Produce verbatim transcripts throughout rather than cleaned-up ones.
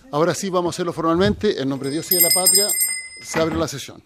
Ahora sí, vamos a hacerlo formalmente. En nombre de Dios y de la patria, se abre la sesión.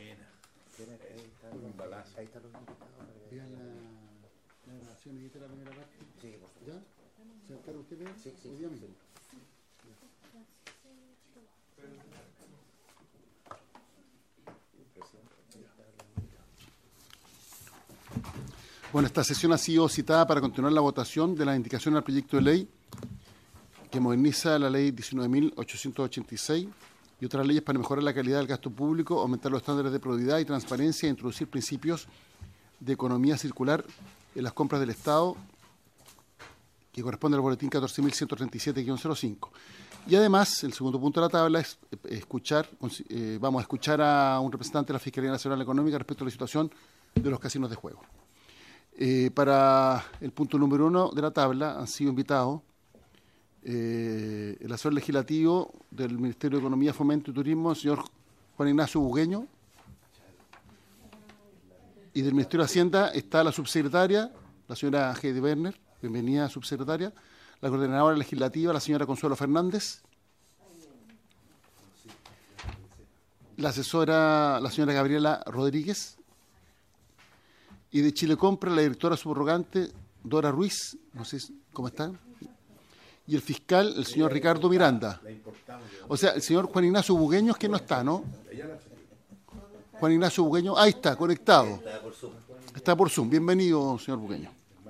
Bueno, esta sesión ha sido citada para continuar la votación de la indicación al proyecto de ley que moderniza la ley diecinueve mil ochocientos ochenta y seis y otras leyes para mejorar la calidad del gasto público, aumentar los estándares de probidad y transparencia e introducir principios de economía circular en las compras del Estado, que corresponde al boletín catorce mil ciento treinta y siete guión cero cinco. Y además, el segundo punto de la tabla es escuchar, eh, vamos a escuchar a un representante de la Fiscalía Nacional Económica respecto a la situación de los casinos de juego. Eh, para el punto número uno de la tabla han sido invitados eh, el asesor legislativo del Ministerio de Economía, Fomento y Turismo, el señor Juan Ignacio Bugueño, y del Ministerio de Hacienda está la subsecretaria, la señora Heidi Werner, bienvenida subsecretaria, la coordinadora legislativa, la señora Consuelo Fernández, la asesora, la señora Gabriela Rodríguez, y de Chile Compra, la directora subrogante, Dora Ruiz, no sé cómo está, y el fiscal, el señor Ricardo Miranda. O sea, el señor Juan Ignacio Bugueño es que no está, ¿no? Juan Ignacio Bugueño, ahí está, conectado. Está por Zoom. Bienvenido, señor Bugueño.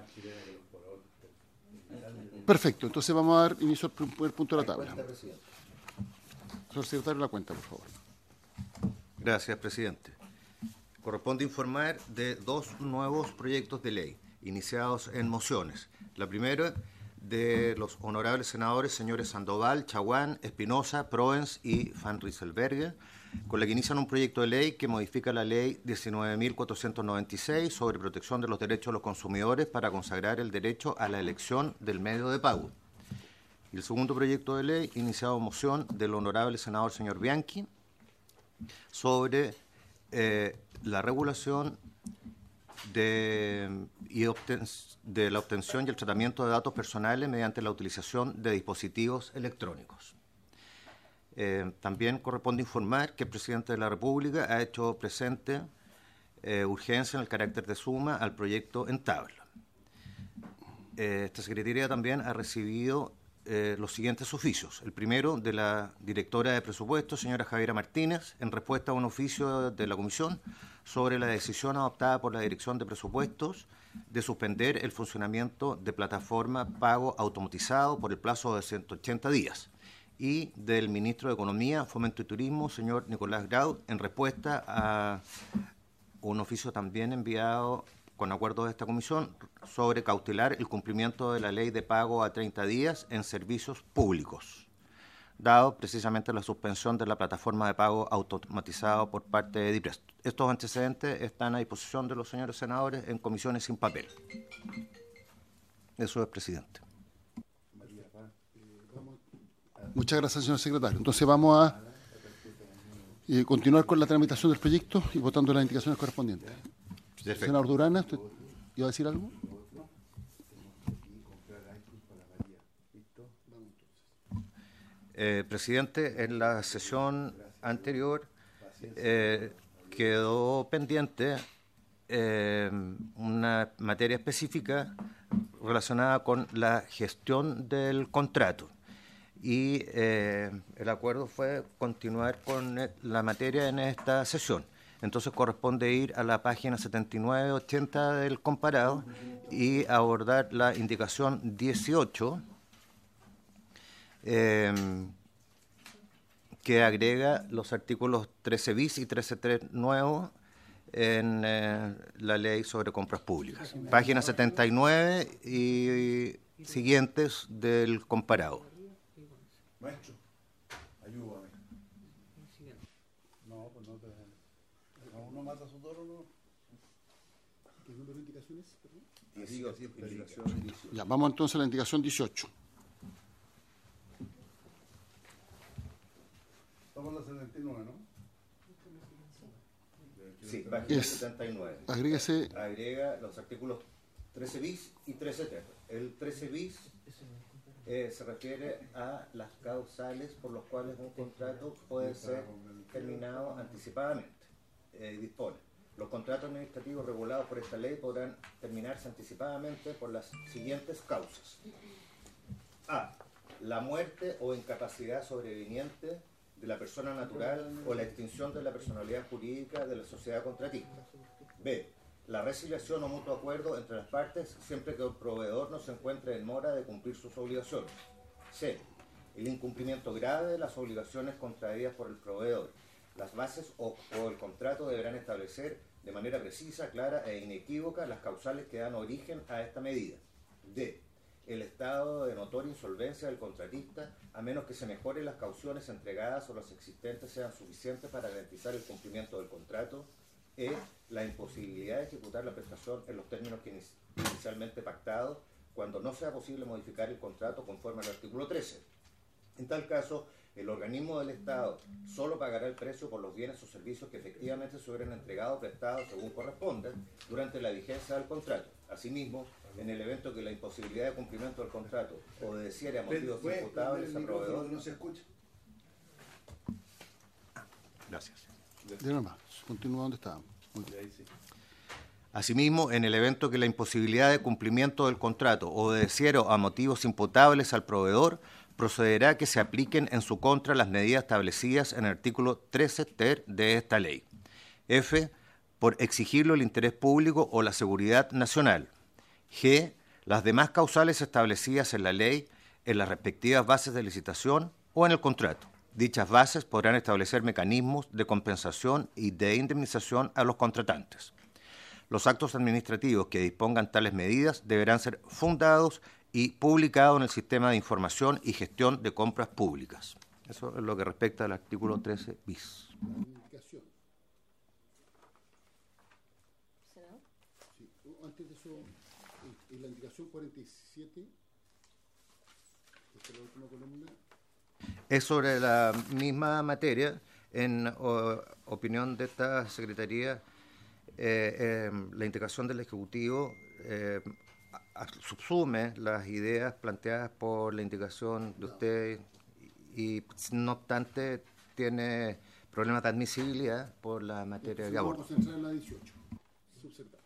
Perfecto, entonces vamos a dar inicio al primer punto de la tabla. Señor secretario, la cuenta, por favor. Gracias, presidente. Corresponde informar de dos nuevos proyectos de ley iniciados en mociones. La primera de los honorables senadores señores Sandoval, Chaguán, Espinosa, Proens y Van Rieselberghe, con la que inician un proyecto de ley que modifica la ley diecinueve mil cuatrocientos noventa y seis sobre protección de los derechos de los consumidores para consagrar el derecho a la elección del medio de pago. Y el segundo proyecto de ley iniciado en moción del honorable senador señor Bianchi sobre eh, la regulación de, y obten, de la obtención y el tratamiento de datos personales mediante la utilización de dispositivos electrónicos. Eh, también corresponde informar que el presidente de la República ha hecho presente eh, urgencia en el carácter de suma al proyecto en tabla. Eh, esta Secretaría también ha recibido eh, los siguientes oficios. El primero de la directora de presupuestos, señora Javiera Martínez, en respuesta a un oficio de la Comisión sobre la decisión adoptada por la Dirección de Presupuestos de suspender el funcionamiento de plataforma pago automatizado por el plazo de ciento ochenta días. Y del ministro de Economía, Fomento y Turismo, señor Nicolás Grau, en respuesta a un oficio también enviado con acuerdo de esta comisión sobre cautelar el cumplimiento de la ley de pago a treinta días en servicios públicos, dado precisamente la suspensión de la plataforma de pago automatizado por parte de DIPRES. Estos antecedentes están a disposición de los señores senadores en comisiones sin papel. Eso es, presidente. Muchas gracias, señor secretario. Entonces vamos a eh, continuar con la tramitación del proyecto y votando las indicaciones correspondientes. Perfecto. Senador Durana, ¿usted iba a decir algo? Eh, presidente, en la sesión anterior eh, quedó pendiente eh, una materia específica relacionada con la gestión del contrato. Y eh, el acuerdo fue continuar con la materia en esta sesión. Entonces corresponde ir a la página setenta y nueve ochenta del comparado y abordar la indicación dieciocho, eh, que agrega los artículos trece bis y trece punto tres nuevos en eh, la ley sobre compras públicas. Página setenta y nueve y siguientes del comparado. Maestro, ayúdame. No, pues no te... No, uno mata a su toro, ¿no? ¿Qué número de indicaciones? Indicación dieciocho. Ya, vamos entonces a la indicación dieciocho. Estamos en la setenta y nueve, ¿no? Sí, página Es- setenta y nueve. Agréguese, Agrega los artículos trece bis y trece punto tres. El trece bis eh, se refiere a las causales por las cuales un contrato puede ser terminado anticipadamente. Eh, dispone: los contratos administrativos regulados por esta ley podrán terminarse anticipadamente por las siguientes causas. A. La muerte o incapacidad sobreviniente de la persona natural o la extinción de la personalidad jurídica de la sociedad contratista. B. La resiliación o mutuo acuerdo entre las partes siempre que el proveedor no se encuentre en mora de cumplir sus obligaciones. C. El incumplimiento grave de las obligaciones contraídas por el proveedor. Las bases o, o el contrato deberán establecer de manera precisa, clara e inequívoca las causales que dan origen a esta medida. D. El estado de notoria insolvencia del contratista, a menos que se mejoren las cauciones entregadas o las existentes sean suficientes para garantizar el cumplimiento del contrato. E. La imposibilidad de ejecutar la prestación en los términos que inicialmente pactados, cuando no sea posible modificar el contrato conforme al artículo trece. En tal caso, el organismo del Estado solo pagará el precio por los bienes o servicios que efectivamente se hubieran entregado o prestados según corresponda durante la vigencia del contrato. Asimismo, en el evento que la imposibilidad de cumplimiento del contrato obedeciera a motivos imputables al proveedor... No se escucha. Gracias. De normal, continúa donde estábamos. Asimismo, en el evento que la imposibilidad de cumplimiento del contrato obedeciera a motivos imputables al proveedor, procederá a que se apliquen en su contra las medidas establecidas en el artículo trece ter de esta ley. F. Por exigirlo el interés público o la seguridad nacional. G. Las demás causales establecidas en la ley, en las respectivas bases de licitación o en el contrato. Dichas bases podrán establecer mecanismos de compensación y de indemnización a los contratantes. Los actos administrativos que dispongan tales medidas deberán ser fundados y publicados en el Sistema de Información y Gestión de Compras Públicas. Eso es lo que respecta al artículo trece bis. Sí, antes de eso, en la indicación cuarenta y siete, esta es la última columna. Es sobre la misma materia. En o, opinión de esta Secretaría, eh, eh, la integración del Ejecutivo eh, a, subsume las ideas planteadas por la indicación de usted y, y no obstante tiene problemas de admisibilidad por la materia que aborda. Vamos a entrar en la dieciocho. Subsertar.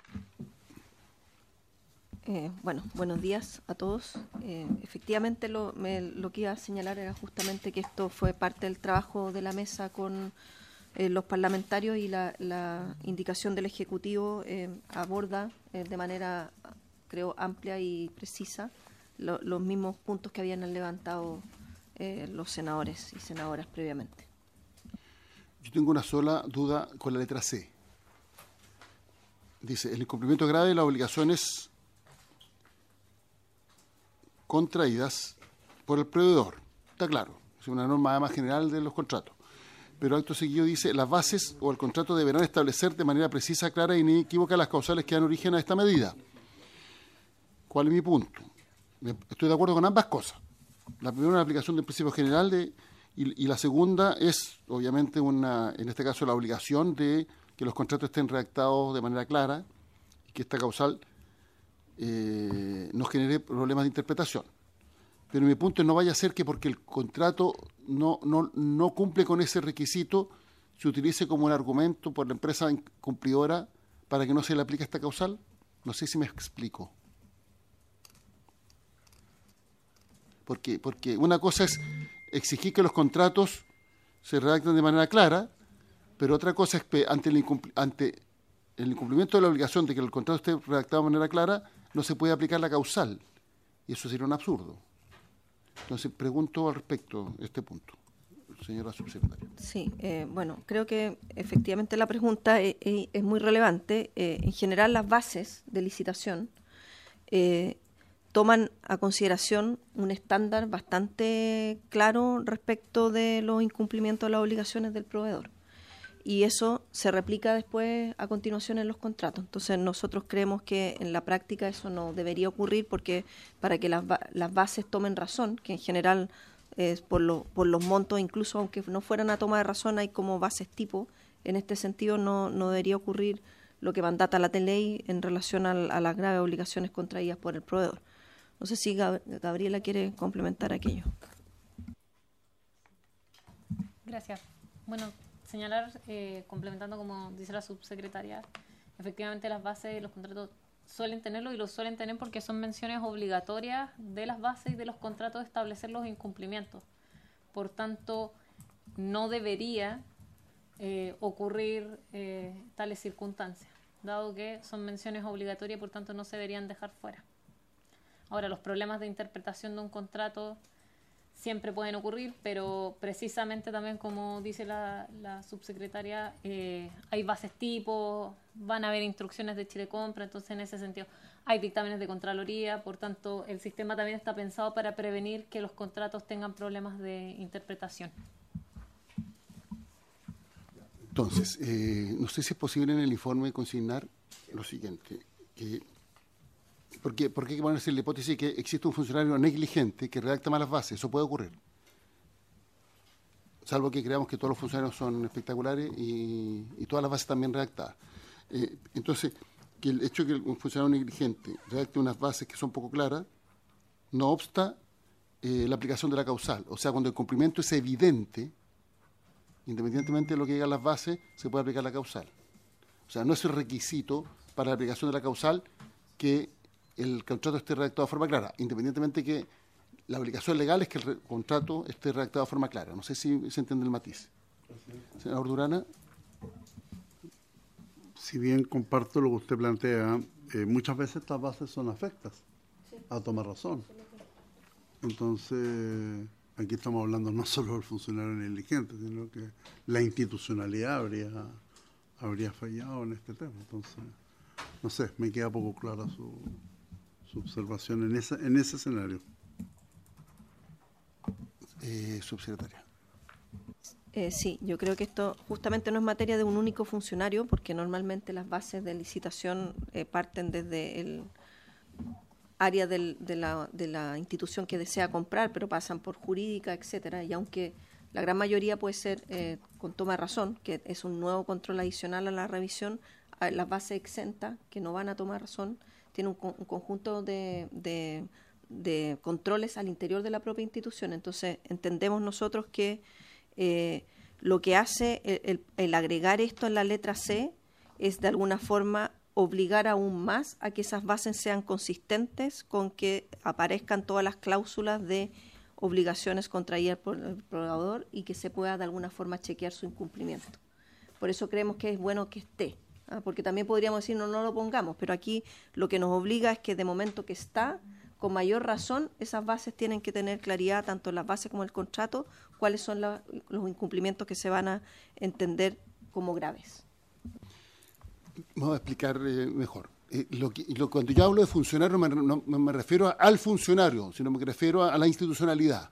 Eh, bueno, buenos días a todos. Eh, efectivamente, lo, me, lo que iba a señalar era justamente que esto fue parte del trabajo de la mesa con eh, los parlamentarios y la, la indicación del Ejecutivo eh, aborda eh, de manera, creo, amplia y precisa lo, los mismos puntos que habían levantado eh, los senadores y senadoras previamente. Yo tengo una sola duda con la letra C. Dice, el incumplimiento grave de las obligaciones contraídas por el proveedor. Está claro, es una norma más general de los contratos. Pero acto seguido dice, las bases o el contrato deberán establecer de manera precisa, clara e inequívoca las causales que dan origen a esta medida. ¿Cuál es mi punto? Estoy de acuerdo con ambas cosas. La primera es la aplicación del principio general de, y, y la segunda es, obviamente, una, en este caso, la obligación de que los contratos estén redactados de manera clara y que esta causal Eh, no genere problemas de interpretación. Pero mi punto es no vaya a ser que porque el contrato no, no, no cumple con ese requisito, se utilice como un argumento por la empresa cumplidora para que no se le aplique esta causal. No sé si me explico. Porque, porque una cosa es exigir que los contratos se redacten de manera clara, pero otra cosa es que ante el, incumpl- ante el incumplimiento de la obligación de que el contrato esté redactado de manera clara, no se puede aplicar la causal, y eso sería un absurdo. Entonces, pregunto al respecto este punto, señora subsecretaria. Sí, eh, bueno, creo que efectivamente la pregunta es, es, es muy relevante. Eh, en general, las bases de licitación eh, toman a consideración un estándar bastante claro respecto de los incumplimientos de las obligaciones del proveedor. Y eso se replica después a continuación en los contratos. Entonces nosotros creemos que en la práctica eso no debería ocurrir porque para que las, las bases tomen razón, que en general eh, por, lo, por los montos, incluso aunque no fueran a toma de razón, hay como bases tipo, en este sentido no, no debería ocurrir lo que mandata la ley en relación a, a las graves obligaciones contraídas por el proveedor. No sé si Gab- Gabriela quiere complementar aquello. Gracias. Bueno, señalar, eh, complementando como dice la subsecretaria, efectivamente las bases de los contratos suelen tenerlo y lo suelen tener porque son menciones obligatorias de las bases y de los contratos de establecer los incumplimientos. Por tanto, no debería eh, ocurrir eh, tales circunstancias, dado que son menciones obligatorias y por tanto no se deberían dejar fuera. Ahora, los problemas de interpretación de un contrato siempre pueden ocurrir, pero precisamente también, como dice la, la subsecretaria, eh, hay bases tipo, van a haber instrucciones de Chile Compra, entonces en ese sentido hay dictámenes de Contraloría, por tanto el sistema también está pensado para prevenir que los contratos tengan problemas de interpretación. Entonces, eh, no sé si es posible en el informe consignar lo siguiente, que Porque, porque hay que ponerse la hipótesis de que existe un funcionario negligente que redacta malas bases. Eso puede ocurrir. Salvo que creamos que todos los funcionarios son espectaculares y, y todas las bases también redactadas. Eh, entonces, que el hecho de que un funcionario negligente redacte unas bases que son poco claras, no obsta eh, la aplicación de la causal. O sea, cuando el cumplimiento es evidente, independientemente de lo que digan las bases, se puede aplicar la causal. O sea, no es el requisito para la aplicación de la causal que el contrato esté redactado de forma clara, independientemente que la obligación legal es que el contrato esté redactado de forma clara. No sé si se entiende el matiz. Senador Durana. Si bien comparto lo que usted plantea, eh, muchas veces estas bases son afectas a tomar razón. Entonces, aquí estamos hablando no solo del funcionario negligente, sino que la institucionalidad habría, habría fallado en este tema. Entonces, no sé, me queda poco clara su... su observación en, esa, en ese escenario. Eh, subsecretaria. Eh, sí, yo creo que esto justamente no es materia de un único funcionario, porque normalmente las bases de licitación eh, parten desde el área del, de, la, de la institución que desea comprar, pero pasan por jurídica, etcétera. Y aunque la gran mayoría puede ser eh, con toma de razón, que es un nuevo control adicional a la revisión, a las bases exentas que no van a tomar razón, tiene un, un conjunto de, de, de controles al interior de la propia institución. Entonces, entendemos nosotros que eh, lo que hace el, el, el agregar esto en la letra C es, de alguna forma, obligar aún más a que esas bases sean consistentes con que aparezcan todas las cláusulas de obligaciones contraídas por el proveedor y que se pueda, de alguna forma, chequear su incumplimiento. Por eso creemos que es bueno que esté. Ah, porque también podríamos decir no, no lo pongamos, pero aquí lo que nos obliga es que de momento que está, con mayor razón, esas bases tienen que tener claridad, tanto las bases como el contrato, cuáles son la, los incumplimientos que se van a entender como graves. Vamos a explicar eh, mejor. Eh, lo que, lo, cuando yo hablo de funcionario, me, no, no me refiero a, al funcionario, sino me refiero a, a la institucionalidad.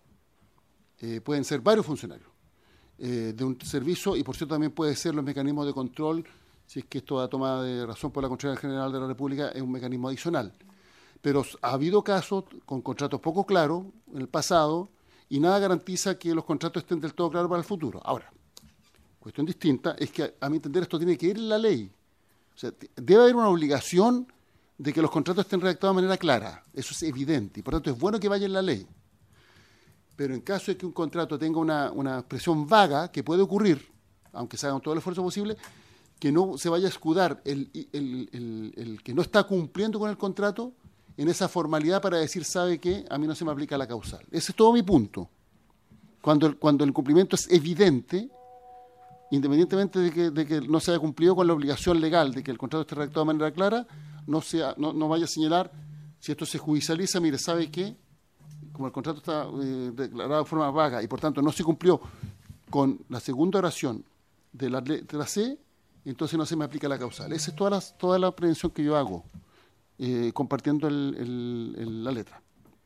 Eh, pueden ser varios funcionarios eh, de un servicio, y por cierto también puede ser los mecanismos de control. Si es que esto da toma de razón por la Contraloría General de la República, es un mecanismo adicional. Pero ha habido casos con contratos poco claros en el pasado y nada garantiza que los contratos estén del todo claros para el futuro. Ahora, cuestión distinta es que, a mi entender, esto tiene que ir en la ley. O sea, debe haber una obligación de que los contratos estén redactados de manera clara. Eso es evidente y por tanto es bueno que vaya en la ley. Pero en caso de que un contrato tenga una, una expresión vaga, que puede ocurrir, aunque se haga todo el esfuerzo posible, que no se vaya a escudar el, el, el, el que no está cumpliendo con el contrato en esa formalidad para decir, ¿sabe qué? A mí no se me aplica la causal. Ese es todo mi punto. Cuando el, cuando el cumplimiento es evidente, independientemente de que, de que no se haya cumplido con la obligación legal de que el contrato esté redactado de manera clara, no, sea, no, no vaya a señalar, si esto se judicializa, mire, ¿sabe qué? Como el contrato está eh, declarado de forma vaga y por tanto no se cumplió con la segunda oración de la, de la C, entonces no se me aplica la causal. Esa es toda la, toda la prevención que yo hago, eh, compartiendo el, el, el, la letra.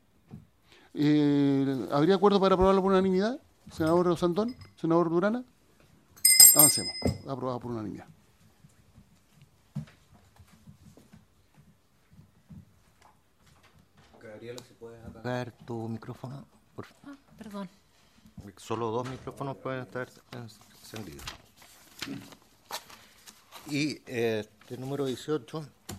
Eh, ¿Habría acuerdo para aprobarlo por unanimidad? Senador Sandón, senador Durana. Avancemos. Aprobado por unanimidad. Gabriela, si puedes apagar tu micrófono, por favor. Ah, perdón. Solo dos micrófonos pueden estar encendidos. Y eh, este número dieciocho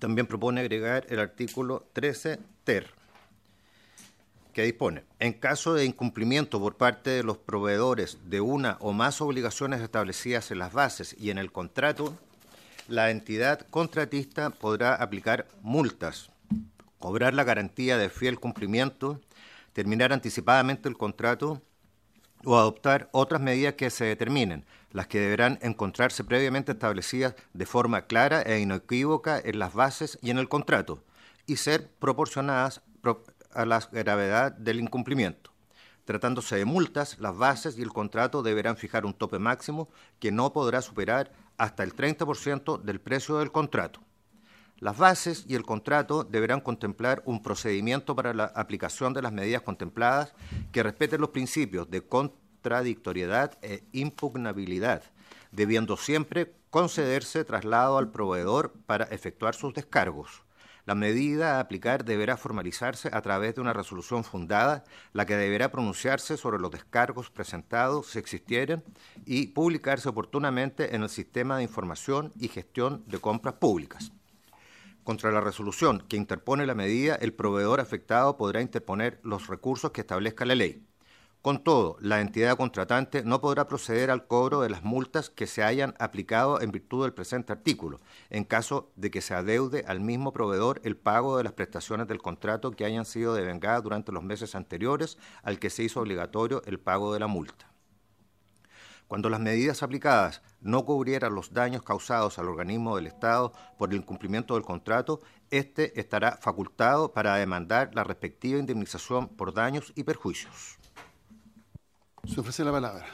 También propone agregar el artículo trece ter, que dispone, en caso de incumplimiento por parte de los proveedores de una o más obligaciones establecidas en las bases y en el contrato, la entidad contratista podrá aplicar multas, cobrar la garantía de fiel cumplimiento, terminar anticipadamente el contrato o adoptar otras medidas que se determinen, las que deberán encontrarse previamente establecidas de forma clara e inequívoca en las bases y en el contrato, y ser proporcionadas a la gravedad del incumplimiento. Tratándose de multas, las bases y el contrato deberán fijar un tope máximo que no podrá superar hasta el treinta por ciento del precio del contrato. Las bases y el contrato deberán contemplar un procedimiento para la aplicación de las medidas contempladas que respeten los principios de contradictoriedad e impugnabilidad, debiendo siempre concederse traslado al proveedor para efectuar sus descargos. La medida a aplicar deberá formalizarse a través de una resolución fundada, la que deberá pronunciarse sobre los descargos presentados, si existieren, y publicarse oportunamente en el Sistema de Información y Gestión de Compras Públicas. Contra la resolución que interpone la medida, el proveedor afectado podrá interponer los recursos que establezca la ley. Con todo, la entidad contratante no podrá proceder al cobro de las multas que se hayan aplicado en virtud del presente artículo, en caso de que se adeude al mismo proveedor el pago de las prestaciones del contrato que hayan sido devengadas durante los meses anteriores al que se hizo obligatorio el pago de la multa. Cuando las medidas aplicadas no cubrieran los daños causados al organismo del Estado por el incumplimiento del contrato, éste estará facultado para demandar la respectiva indemnización por daños y perjuicios. Se ofrece la palabra.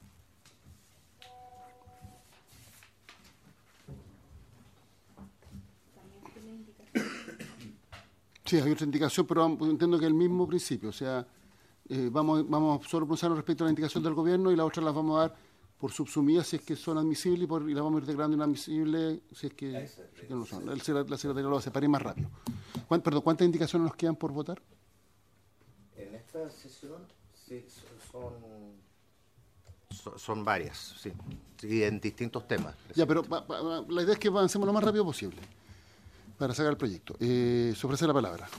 Sí, hay otra indicación, pero entiendo que es el mismo principio. O sea, eh, vamos, vamos solo a pronunciarnos respecto a la indicación del gobierno y las otras las vamos a dar por subsumidas si es que son admisibles y, por, y las vamos a ir declarando inadmisibles si es que, si es que no son. El, la Secretaría lo hace para ir más rápido. ¿Cuántas, perdón, ¿cuántas indicaciones nos quedan por votar? En esta sesión sí, son, son, son varias, sí, y en distintos temas. Ya, pero pa, pa, la idea es que avancemos lo más rápido posible para sacar el proyecto. Eh, se ofrece la palabra.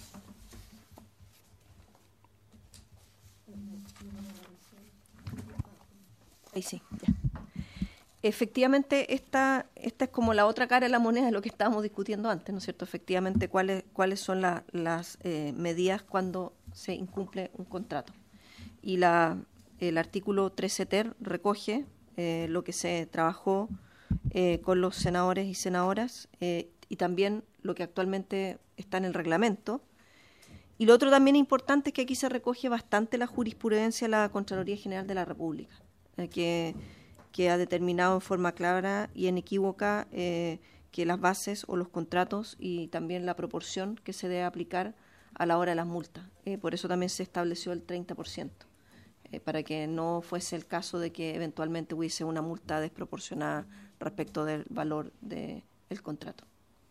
Ahí sí, ya. Efectivamente, esta, esta es como la otra cara de la moneda de lo que estábamos discutiendo antes, ¿no es cierto? Efectivamente, cuáles, cuáles son la, las eh, medidas cuando se incumple un contrato. Y la, el artículo trece ter recoge eh, lo que se trabajó eh, con los senadores y senadoras eh, y también lo que actualmente está en el reglamento. Y lo otro también importante es que aquí se recoge bastante la jurisprudencia de la Contraloría General de la República, eh, que, que ha determinado en forma clara y inequívoca eh, que las bases o los contratos y también la proporción que se debe aplicar a la hora de las multas. Eh, por eso también se estableció el treinta por ciento, eh, para que no fuese el caso de que eventualmente hubiese una multa desproporcionada respecto del valor del contrato.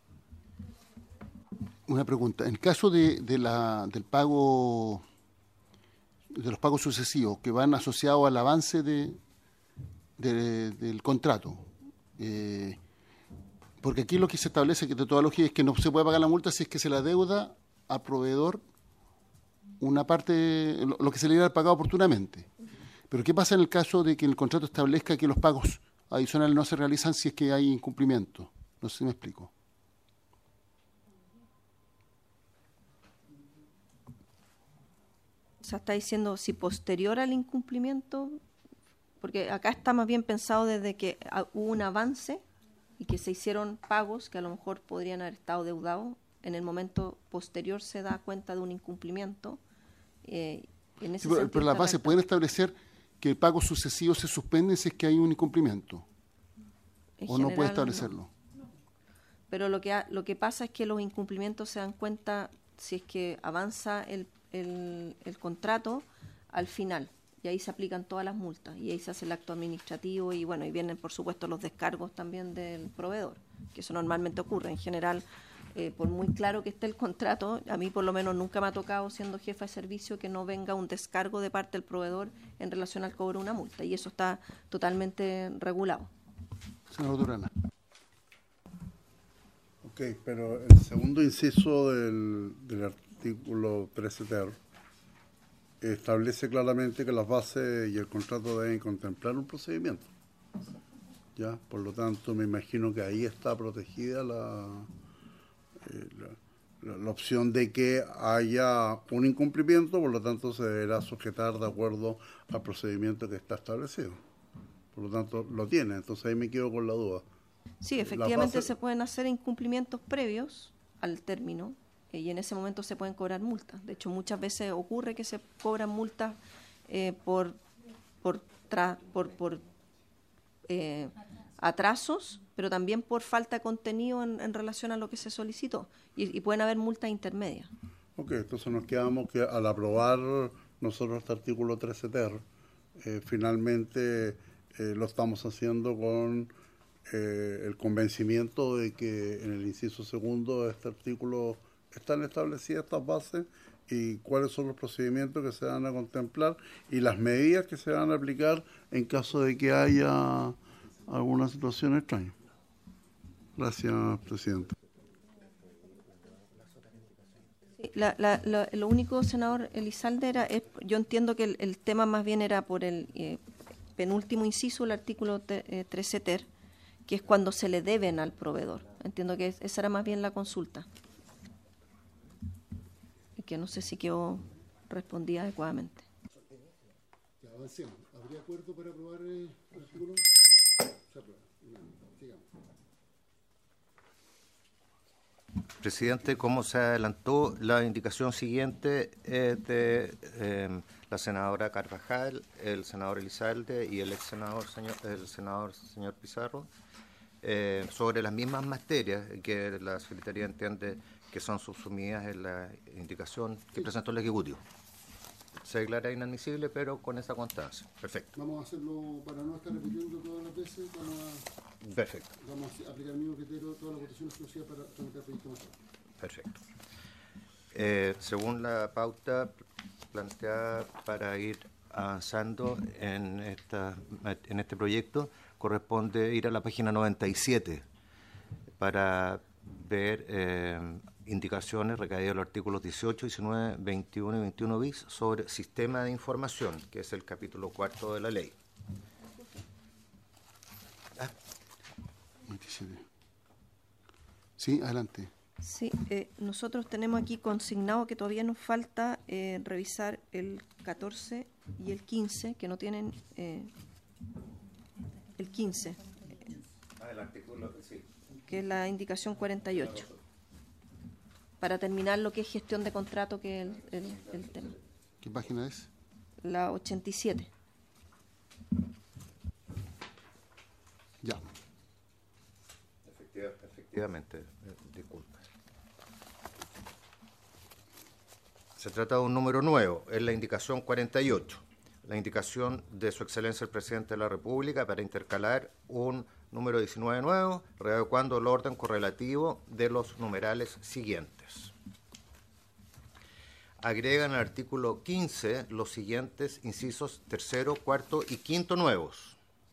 Una pregunta. En el caso de, de la, del pago, de los pagos sucesivos que van asociados al avance de, de, del contrato, eh, porque aquí lo que se establece que de toda lógica es que no se puede pagar la multa si es que se la deuda al proveedor una parte, lo, lo que se le hubiera pagado oportunamente. Pero ¿qué pasa en el caso de que el contrato establezca que los pagos adicionales no se realizan si es que hay incumplimiento? No sé si me explico. O sea, está diciendo si posterior al incumplimiento, porque acá está más bien pensado desde que hubo un avance y que se hicieron pagos que a lo mejor podrían haber estado deudados, en el momento posterior se da cuenta de un incumplimiento. Eh, en ese sí, pero, pero las bases pueden establecer que el pago sucesivo se suspende si es que hay un incumplimiento. En o general, no puede establecerlo. No. Pero lo que, ha, lo que pasa es que los incumplimientos se dan cuenta si es que avanza el El, el contrato al final, y ahí se aplican todas las multas y ahí se hace el acto administrativo y bueno, y vienen por supuesto los descargos también del proveedor, que eso normalmente ocurre en general. Eh, por muy claro que esté el contrato, a mí por lo menos nunca me ha tocado, siendo jefa de servicio, que no venga un descargo de parte del proveedor en relación al cobro de una multa, y eso está totalmente regulado. Señora Durana. Ok, Ok, pero el segundo inciso del, del artículo trece ter establece claramente que las bases y el contrato deben contemplar un procedimiento. ¿Ya? Por lo tanto, me imagino que ahí está protegida la, eh, la, la, la opción de que haya un incumplimiento, por lo tanto se deberá sujetar de acuerdo al procedimiento que está establecido. Por lo tanto, lo tiene, entonces ahí me quedo con la duda. Sí, efectivamente base... se pueden hacer incumplimientos previos al término eh, y en ese momento se pueden cobrar multas. De hecho, muchas veces ocurre que se cobran multas eh, por, por, tra por, por eh, atrasos, pero también por falta de contenido en, en relación a lo que se solicitó. Y, y pueden haber multas intermedias. Ok, entonces nos quedamos que al aprobar nosotros este artículo trece ter, eh, finalmente eh, lo estamos haciendo con eh, el convencimiento de que en el inciso segundo de este artículo están establecidas estas bases y cuáles son los procedimientos que se van a contemplar y las medidas que se van a aplicar en caso de que haya alguna situación extraña. Gracias, presidente. La, la, la, lo único, senador Elizalde, era, es, yo entiendo que el, el tema más bien era por el eh, penúltimo inciso del artículo te, eh, trece ter, que es cuando se le deben al proveedor. Entiendo que es, esa era más bien la consulta. Y que no sé si quedó respondida adecuadamente. Ya, avancemos. ¿Habría acuerdo para aprobar eh, el artículo? Se aprueba. Sigamos. Presidente, como se adelantó, la indicación siguiente es de eh, la senadora Carvajal, el senador Elizalde y el ex senador señor, el senador señor Pizarro, eh, sobre las mismas materias que la Secretaría entiende que son subsumidas en la indicación que presentó el Ejecutivo. Se declara inadmisible, pero con esa constancia. Perfecto. Vamos a hacerlo para no estar repitiendo todas las veces. Vamos a, Perfecto. vamos a aplicar el mismo criterio, todas las votaciones exclusivas para tramitar proyectos más rápido. Perfecto. Eh, según la pauta planteada para ir avanzando en, esta, en este proyecto, corresponde ir a la página noventa y siete para ver eh, indicaciones recaídas en los artículos dieciocho, diecinueve, veintiuno y veintiuno bis sobre sistema de información, que es el capítulo cuarto de la ley. Ah. veintisiete. Sí, adelante. Sí, eh, nosotros tenemos aquí consignado que todavía nos falta eh, revisar el catorce y el quince, que no tienen eh, el quince, Ah, el artículo, sí. que es la indicación cuarenta y ocho, para terminar lo que es gestión de contrato, que es el, el, el tema. ¿Qué página es? La ochenta y siete. Ya. Efectiva, efectivamente, eh, disculpa. Se trata de un número nuevo, es la indicación cuarenta y ocho, la indicación de Su Excelencia el Presidente de la República para intercalar un número diecinueve nuevo, readecuando el orden correlativo de los numerales siguientes. Agregan al artículo quince los siguientes incisos tercero, cuarto y quinto nuevos.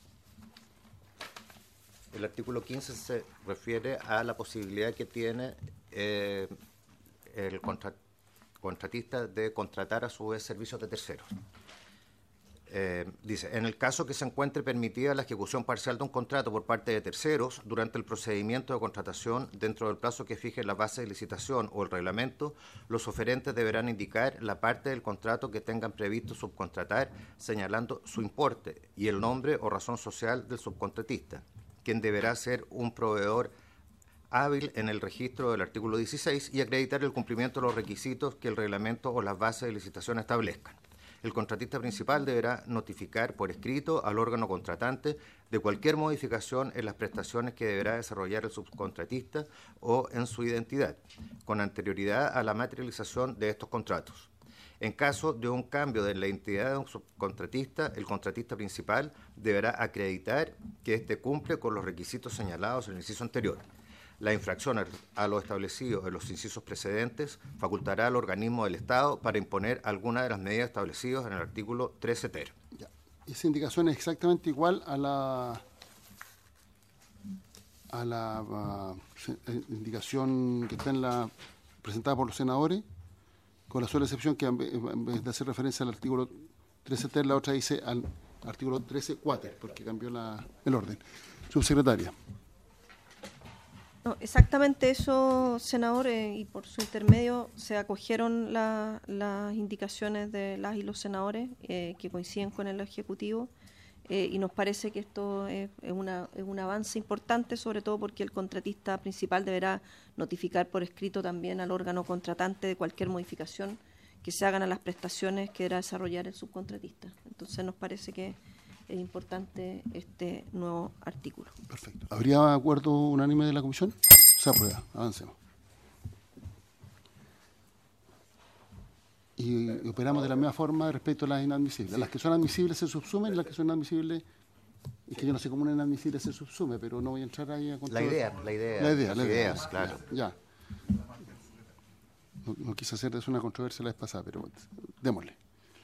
El artículo quince se refiere a la posibilidad que tiene eh, el contratista contratista de contratar a su vez servicios de terceros. Eh, dice, en el caso que se encuentre permitida la ejecución parcial de un contrato por parte de terceros durante el procedimiento de contratación dentro del plazo que fije la base de licitación o el reglamento, los oferentes deberán indicar la parte del contrato que tengan previsto subcontratar, señalando su importe y el nombre o razón social del subcontratista, quien deberá ser un proveedor hábil en el registro del artículo dieciséis y acreditar el cumplimiento de los requisitos que el reglamento o las bases de licitación establezcan. El contratista principal deberá notificar por escrito al órgano contratante de cualquier modificación en las prestaciones que deberá desarrollar el subcontratista o en su identidad, con anterioridad a la materialización de estos contratos. En caso de un cambio de la identidad de un subcontratista, el contratista principal deberá acreditar que éste cumple con los requisitos señalados en el inciso anterior. La infracción a lo establecido en los incisos precedentes facultará al organismo del Estado para imponer alguna de las medidas establecidas en el artículo trece ter. Ya. Esa indicación es exactamente igual a la a la a, se- eh, indicación que está en la presentada por los senadores, con la sola excepción que en vez, en vez de hacer referencia al artículo trece ter, la otra dice al artículo trece cuater, porque cambió la, el orden. Subsecretaria. No, exactamente eso, senador, eh, y por su intermedio se acogieron la- las indicaciones de las y los senadores eh, que coinciden con el Ejecutivo, eh, y nos parece que esto es, es una, es un avance importante, sobre todo porque el contratista principal deberá notificar por escrito también al órgano contratante de cualquier modificación que se hagan a las prestaciones que deberá desarrollar el subcontratista. Entonces nos parece que es importante este nuevo artículo. Perfecto. ¿Habría acuerdo unánime de la comisión? Se aprueba. Avancemos. Y, y operamos de la misma forma respecto a las inadmisibles. Las que son admisibles se subsumen, y las que son inadmisibles, es que yo no sé cómo una inadmisible se subsume, pero no voy a entrar ahí a La controlar. idea, la idea. La idea, las la idea. ideas, claro. Ya. No, no quise hacer de eso una controversia la vez pasada, pero bueno, démosle.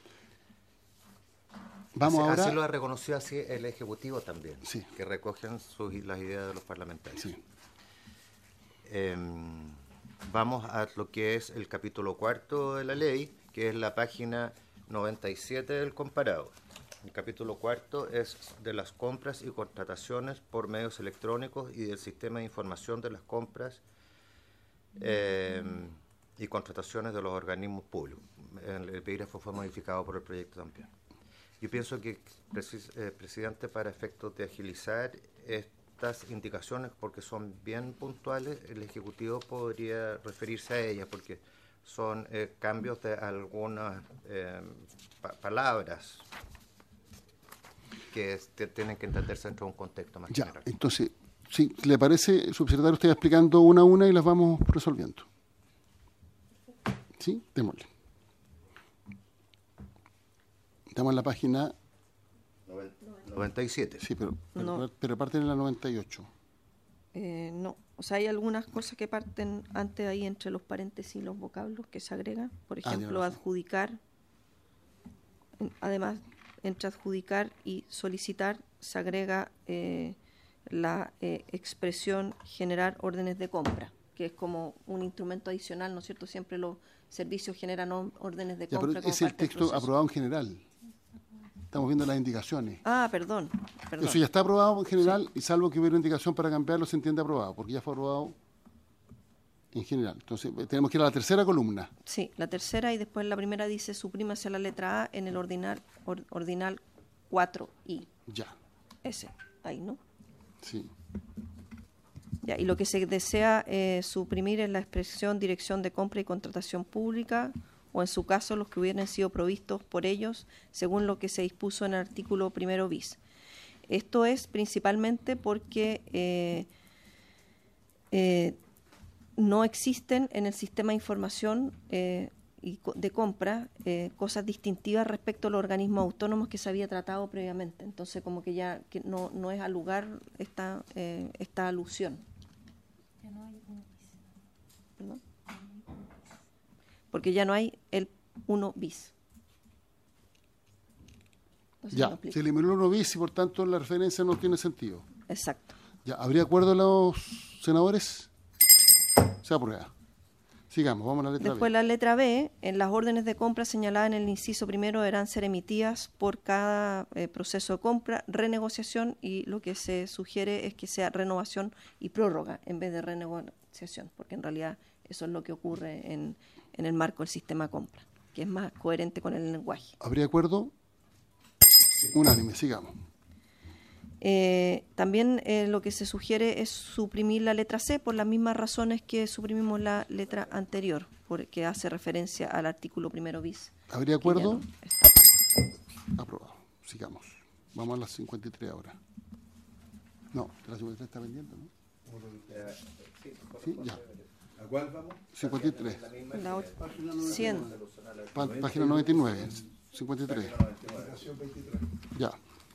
Vamos así, ahora. así lo ha reconocido así el Ejecutivo también, Sí. que recogen sus, las ideas de los parlamentarios. Sí. Eh, vamos a lo que es el capítulo cuarto de la ley, que es la página noventa y siete del comparado. El capítulo cuarto es de las compras y contrataciones por medios electrónicos y del sistema de información de las compras eh, y contrataciones de los organismos públicos. El epígrafo fue modificado por el proyecto también. Yo pienso que, precis, eh, presidente, para efectos de agilizar estas indicaciones, porque son bien puntuales, el Ejecutivo podría referirse a ellas, porque son eh, cambios de algunas eh, pa palabras que este, tienen que entenderse dentro de un contexto más Ya, general. entonces, si le parece, subsecretario, usted va explicando una a una y las vamos resolviendo. ¿Sí? Démosle. Estamos en la página, noventa y siete. sí, pero, pero, No. pero parten en la noventa y ocho. Eh, no, o sea, hay algunas cosas que parten antes ahí entre los paréntesis y los vocablos que se agregan. Por Ah, tiene ejemplo, razón. adjudicar. En- Además, entre adjudicar y solicitar se agrega eh, la eh, expresión generar órdenes de compra, que es como un instrumento adicional, ¿no es cierto? Siempre los servicios generan or- órdenes de Ya, compra. pero como es el parte del texto proceso. aprobado en general. Estamos viendo las indicaciones. Ah, perdón, perdón. Eso ya está aprobado en general, y salvo que hubiera una indicación para cambiarlo, se entiende aprobado, porque ya fue aprobado en general. Entonces, eh, tenemos que ir a la tercera columna. Sí, la tercera y después la primera dice suprímase la letra A en el ordinal, or- ordinal cuatro i. Ya, Ese, ahí, ¿no? sí. Ya, y lo que se desea eh, suprimir es la expresión dirección de compra y contratación pública, o en su caso los que hubieran sido provistos por ellos, según lo que se dispuso en el artículo primero bis. Esto es principalmente porque eh, eh, no existen en el sistema de información eh, y co- de compra eh, cosas distintivas respecto a los organismos autónomos que se había tratado previamente. Entonces, como que ya que no, no es al lugar esta, eh, esta alusión. Ya no hay un ¿Perdón? Porque ya no hay el uno bis. No sé si me Ya, explico. se eliminó el uno bis y por tanto la referencia no tiene sentido. Exacto. Ya, ¿habría acuerdo de los senadores? Se aprueba. Sigamos, vamos a la letra Después B. la letra B, en las órdenes de compra señaladas en el inciso primero deberán ser emitidas por cada eh, proceso de compra, renegociación, y lo que se sugiere es que sea renovación y prórroga en vez de renegociación, porque en realidad eso es lo que ocurre en, en el marco del sistema de compra, que es más coherente con el lenguaje. ¿Habría acuerdo? Unánime, sigamos. Eh, también eh, lo que se sugiere es suprimir la letra C por las mismas razones que suprimimos la letra anterior, porque hace referencia al artículo primero bis. ¿Habría que ya acuerdo? no está. Aprobado. Sigamos. Vamos a las cincuenta y tres ahora. No, la cincuenta y tres está pendiente, ¿no? Sí, ya. ¿A cuál vamos? cincuenta y tres. La ocho- cien. Pa- página noventa y nueve. cincuenta y tres. Ya.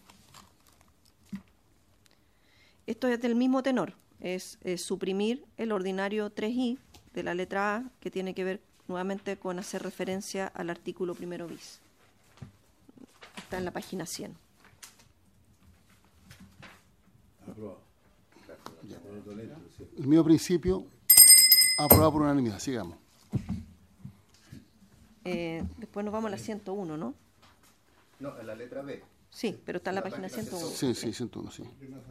Esto es del mismo tenor, es, es suprimir el ordinario tres i de la letra A, que tiene que ver nuevamente con hacer referencia al artículo primero bis. Está en la página cien. Aprobado. Ya. El mismo principio, aprobado por unanimidad. Sigamos. Eh, después nos vamos a la ciento uno, ¿no? No, en la letra B. Sí, pero está en la, la página ciento uno. Sí, sí, ciento uno, sí.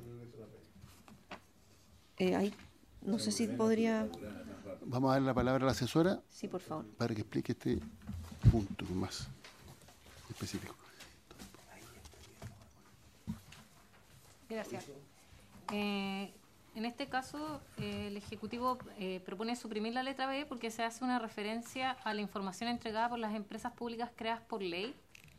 Eh, ahí, no sé si podría... Vamos a dar la palabra a la asesora. Sí, por favor. Para que explique este punto más específico. Gracias. Eh, en este caso, eh, el Ejecutivo eh, propone suprimir la letra B porque se hace una referencia a la información entregada por las empresas públicas creadas por ley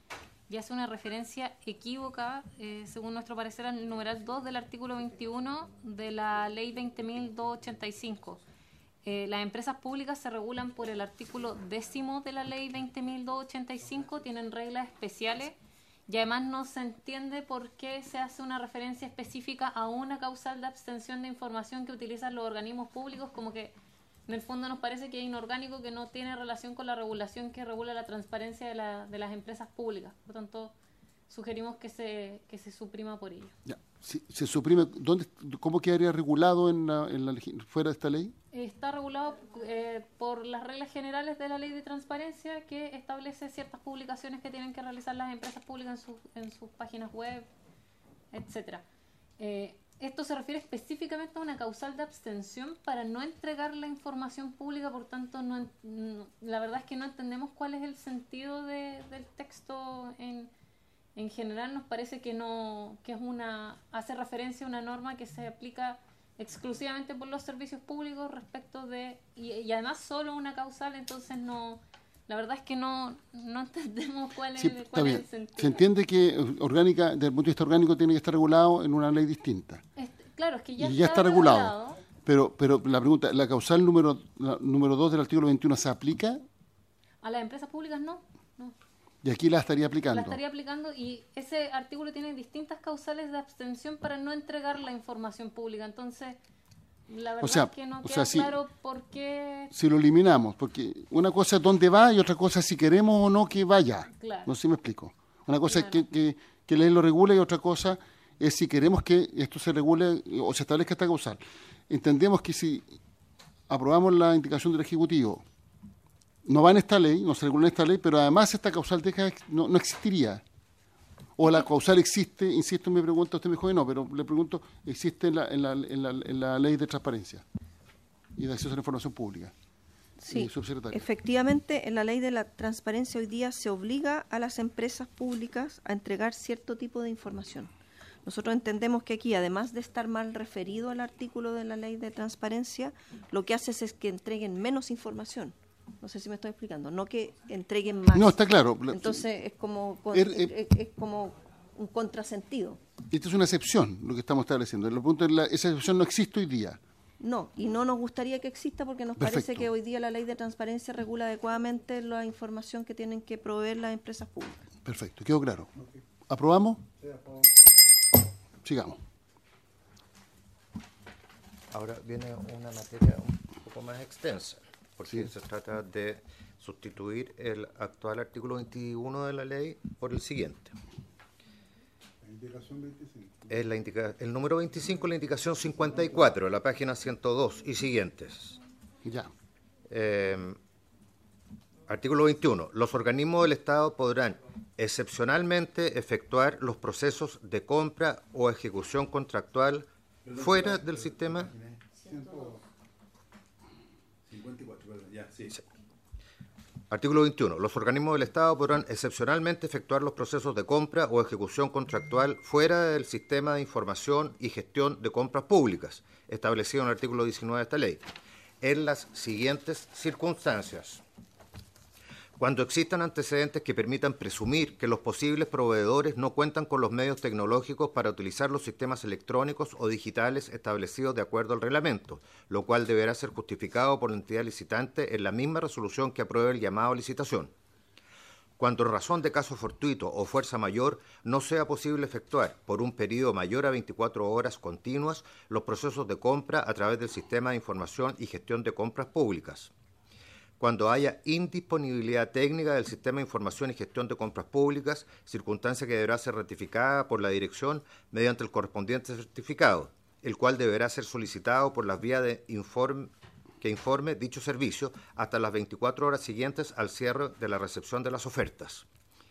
y hace una referencia equívoca, eh, según nuestro parecer, al numeral dos del artículo veintiuno de la Ley veinte mil doscientos ochenta y cinco. Eh, las empresas públicas se regulan por el artículo décimo de la Ley veinte mil doscientos ochenta y cinco, tienen reglas especiales. Y además no se entiende por qué se hace una referencia específica a una causal de abstención de información que utilizan los organismos públicos, como que en el fondo nos parece que es inorgánico, que no tiene relación con la regulación que regula la transparencia de, la, de las empresas públicas. Por lo tanto, sugerimos que se, que se suprima por ello. Ya. Si, se suprime, ¿dónde, ¿cómo quedaría regulado en la, en la, fuera de esta ley? Está regulado eh, por las reglas generales de la Ley de Transparencia, que establece ciertas publicaciones que tienen que realizar las empresas públicas en, sus en sus páginas web, etcétera. Eh, esto se refiere específicamente a una causal de abstención para no entregar la información pública, por tanto, no, no, la verdad es que no entendemos cuál es el sentido de, del texto en... En general nos parece que no, que es una, hace referencia a una norma que se aplica exclusivamente por los servicios públicos respecto de, y, y además solo una causal, entonces no, la verdad es que no, no entendemos cuál, Sí, es, cuál es el sentido. Se entiende que orgánica, desde el punto de vista orgánico, tiene que estar regulado en una ley distinta. Este, claro, es que ya, y ya está, está regulado. regulado. Pero, pero la pregunta, ¿la causal número, la, número dos del artículo veintiuno se aplica? A las empresas públicas no, no. Y aquí la estaría aplicando. La estaría aplicando y ese artículo tiene distintas causales de abstención para no entregar la información pública. Entonces, la verdad o sea, es que no o queda sea, si, claro por qué... Si lo eliminamos, porque una cosa es dónde va y otra cosa es si queremos o no que vaya. Claro. No sé si me explico. Una cosa Claro. es que, que, que la ley lo regule y otra cosa es si queremos que esto se regule o se establezca esta causal. Entendemos que si aprobamos la indicación del Ejecutivo, no va en esta ley, no se regula en esta ley, pero además esta causal deja, no, no existiría. O la causal existe, insisto en mi pregunta, usted me dijo que no, pero le pregunto, existe en la, en la, en la, en la ley de transparencia y de acceso a la información pública. Sí, eh, subsecretaria. efectivamente, en la ley de la transparencia hoy día se obliga a las empresas públicas a entregar cierto tipo de información. Nosotros entendemos que aquí, además de estar mal referido al artículo de la ley de transparencia, lo que hace es que entreguen menos información. No sé si me estoy explicando, no que entreguen más. No, está claro. Entonces es como, Er, es, eh, es- es como un contrasentido. Esta es una excepción, lo que estamos estableciendo. El punto es la, esa excepción no existe hoy día. No, y no nos gustaría que exista porque nos Perfecto. parece que hoy día la ley de transparencia regula adecuadamente la información que tienen que proveer las empresas públicas. Perfecto, quedó claro. ¿Aprobamos? Sigamos. Ahora viene una materia un poco más extensa, porque se trata de sustituir el actual artículo veintiuno de la ley por el siguiente. Indicación veinticinco. Es la indica- el número veinticinco, la indicación cincuenta y cuatro, la página ciento dos y siguientes. Ya. Eh, artículo veintiuno. Los organismos del Estado podrán excepcionalmente efectuar los procesos de compra o ejecución contractual fuera del sistema. cincuenta y cuatro, perdón, ya, sí. Artículo veintiuno. Los organismos del Estado podrán excepcionalmente efectuar los procesos de compra o ejecución contractual fuera del sistema de información y gestión de compras públicas, establecido en el artículo diecinueve de esta ley, en las siguientes circunstancias. Cuando existan antecedentes que permitan presumir que los posibles proveedores no cuentan con los medios tecnológicos para utilizar los sistemas electrónicos o digitales establecidos de acuerdo al reglamento, lo cual deberá ser justificado por la entidad licitante en la misma resolución que apruebe el llamado a licitación. Cuando en razón de caso fortuito o fuerza mayor no sea posible efectuar por un periodo mayor a veinticuatro horas continuas los procesos de compra a través del sistema de información y gestión de compras públicas. Cuando haya indisponibilidad técnica del sistema de información y gestión de compras públicas, circunstancia que deberá ser ratificada por la dirección mediante el correspondiente certificado. el cual deberá ser solicitado por la vía de informe, que informe dicho servicio hasta las veinticuatro horas siguientes al cierre de la recepción de las ofertas.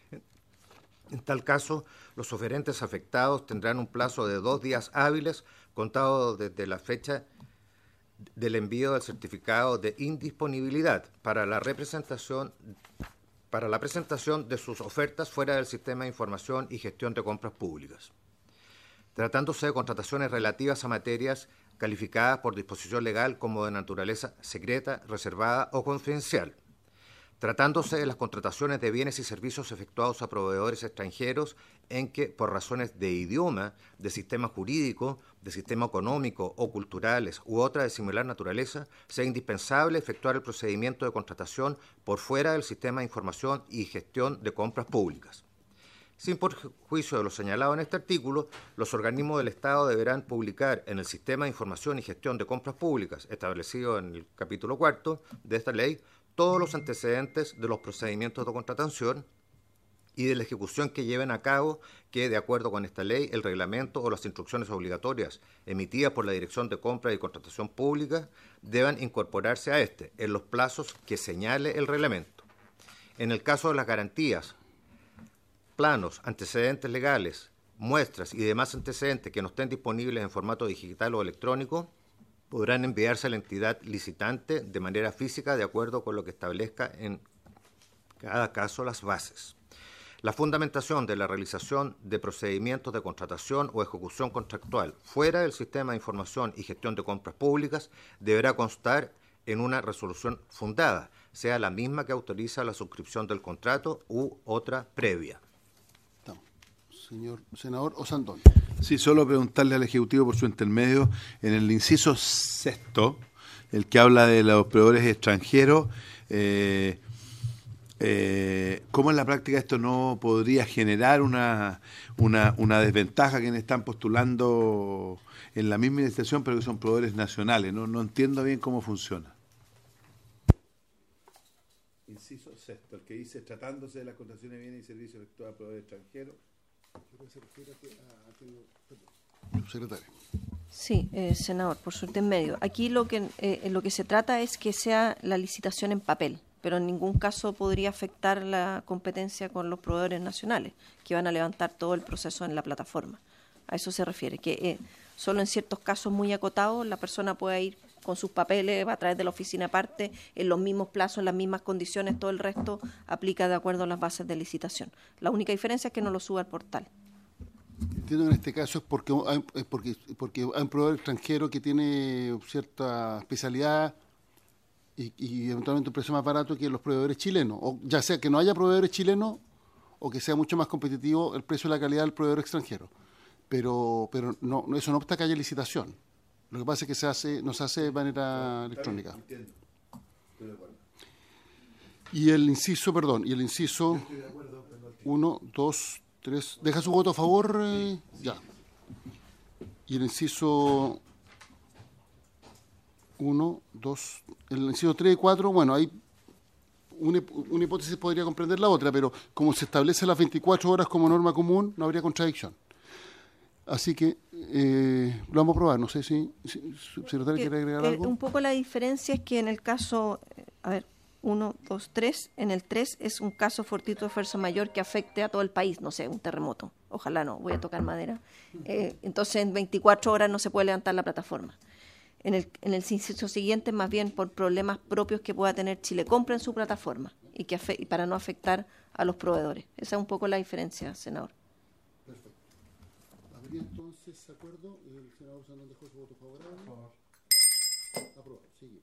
En tal caso, los oferentes afectados tendrán un plazo de dos días hábiles contado desde la fecha del envío del certificado de indisponibilidad para la representación para la presentación de sus ofertas fuera del sistema de información y gestión de compras públicas, tratándose de contrataciones relativas a materias calificadas por disposición legal como de naturaleza secreta, reservada o confidencial, tratándose de las contrataciones de bienes y servicios efectuados a proveedores extranjeros en que, por razones de idioma, de sistema jurídico, de sistema económico o culturales u otra de similar naturaleza, sea indispensable efectuar el procedimiento de contratación por fuera del sistema de información y gestión de compras públicas. Sin perjuicio de lo señalado en este artículo, los organismos del Estado deberán publicar en el Sistema de Información y Gestión de Compras Públicas, establecido en el capítulo cuarto de esta ley, todos los antecedentes de los procedimientos de contratación y de la ejecución que lleven a cabo que, de acuerdo con esta ley, el reglamento o las instrucciones obligatorias emitidas por la Dirección de Compras y Contratación Pública deban incorporarse a este en los plazos que señale el reglamento. En el caso de las garantías, planos, antecedentes legales, muestras y demás antecedentes que no estén disponibles en formato digital o electrónico, podrán enviarse a la entidad licitante de manera física de acuerdo con lo que establezca en cada caso las bases. La fundamentación de la realización de procedimientos de contratación o ejecución contractual fuera del sistema de información y gestión de compras públicas deberá constar en una resolución fundada, sea la misma que autoriza la suscripción del contrato u otra previa. Señor senador Osandón. Sí, solo preguntarle al Ejecutivo por su intermedio, en el inciso sexto, el que habla de los proveedores extranjeros, eh, eh, ¿cómo en la práctica esto no podría generar una, una, una desventaja a quienes están postulando en la misma administración, pero que son proveedores nacionales? No, no entiendo bien cómo funciona. Inciso sexto, el que dice, tratándose de las contrataciones de bienes y servicios efectuadas a proveedores extranjeros. Secretario. Sí, eh, senador, por su intermedio. Aquí lo que eh, lo que se trata es que sea la licitación en papel, pero en ningún caso podría afectar la competencia con los proveedores nacionales, que van a levantar todo el proceso en la plataforma. A eso se refiere, que eh, solo en ciertos casos muy acotados la persona puede ir con sus papeles a través de la oficina aparte, en los mismos plazos, en las mismas condiciones, todo el resto aplica de acuerdo a las bases de licitación. La única diferencia es que no lo suba al portal. Entiendo que en este caso es porque hay, es porque, porque hay un proveedor extranjero que tiene cierta especialidad y, y eventualmente un precio más barato que los proveedores chilenos, o ya sea que no haya proveedores chilenos o que sea mucho más competitivo el precio y la calidad del proveedor extranjero. Pero, pero no, eso no obsta que haya licitación. Lo que pasa es que se hace, no se hace de manera electrónica. Entiendo. Estoy de acuerdo. Y el inciso, perdón, y el inciso uno, dos, tres, ¿deja su voto a favor? Eh, ya. Y el inciso uno, dos, el inciso tres y cuatro, bueno, hay una, una hipótesis podría comprender la otra, pero como se establece las veinticuatro horas como norma común, no habría contradicción. Así que eh, lo vamos a probar. No sé si, si el secretario quiere agregar eh, algo. Un poco la diferencia es que en el caso, eh, a ver, uno, dos, tres, en el tres es un caso fortuito de fuerza mayor que afecte a todo el país, no sé, un terremoto. Ojalá no, voy a tocar madera. Eh, entonces en veinticuatro horas no se puede levantar la plataforma. En el, en el inciso siguiente, más bien por problemas propios que pueda tener Chile, compren su plataforma y, que afe- y para no afectar a los proveedores. Esa es un poco la diferencia, senador. ¿Habría entonces acuerdo? El senador Sandón dejó su voto favorable. Por favor. Aprobado. Seguimos.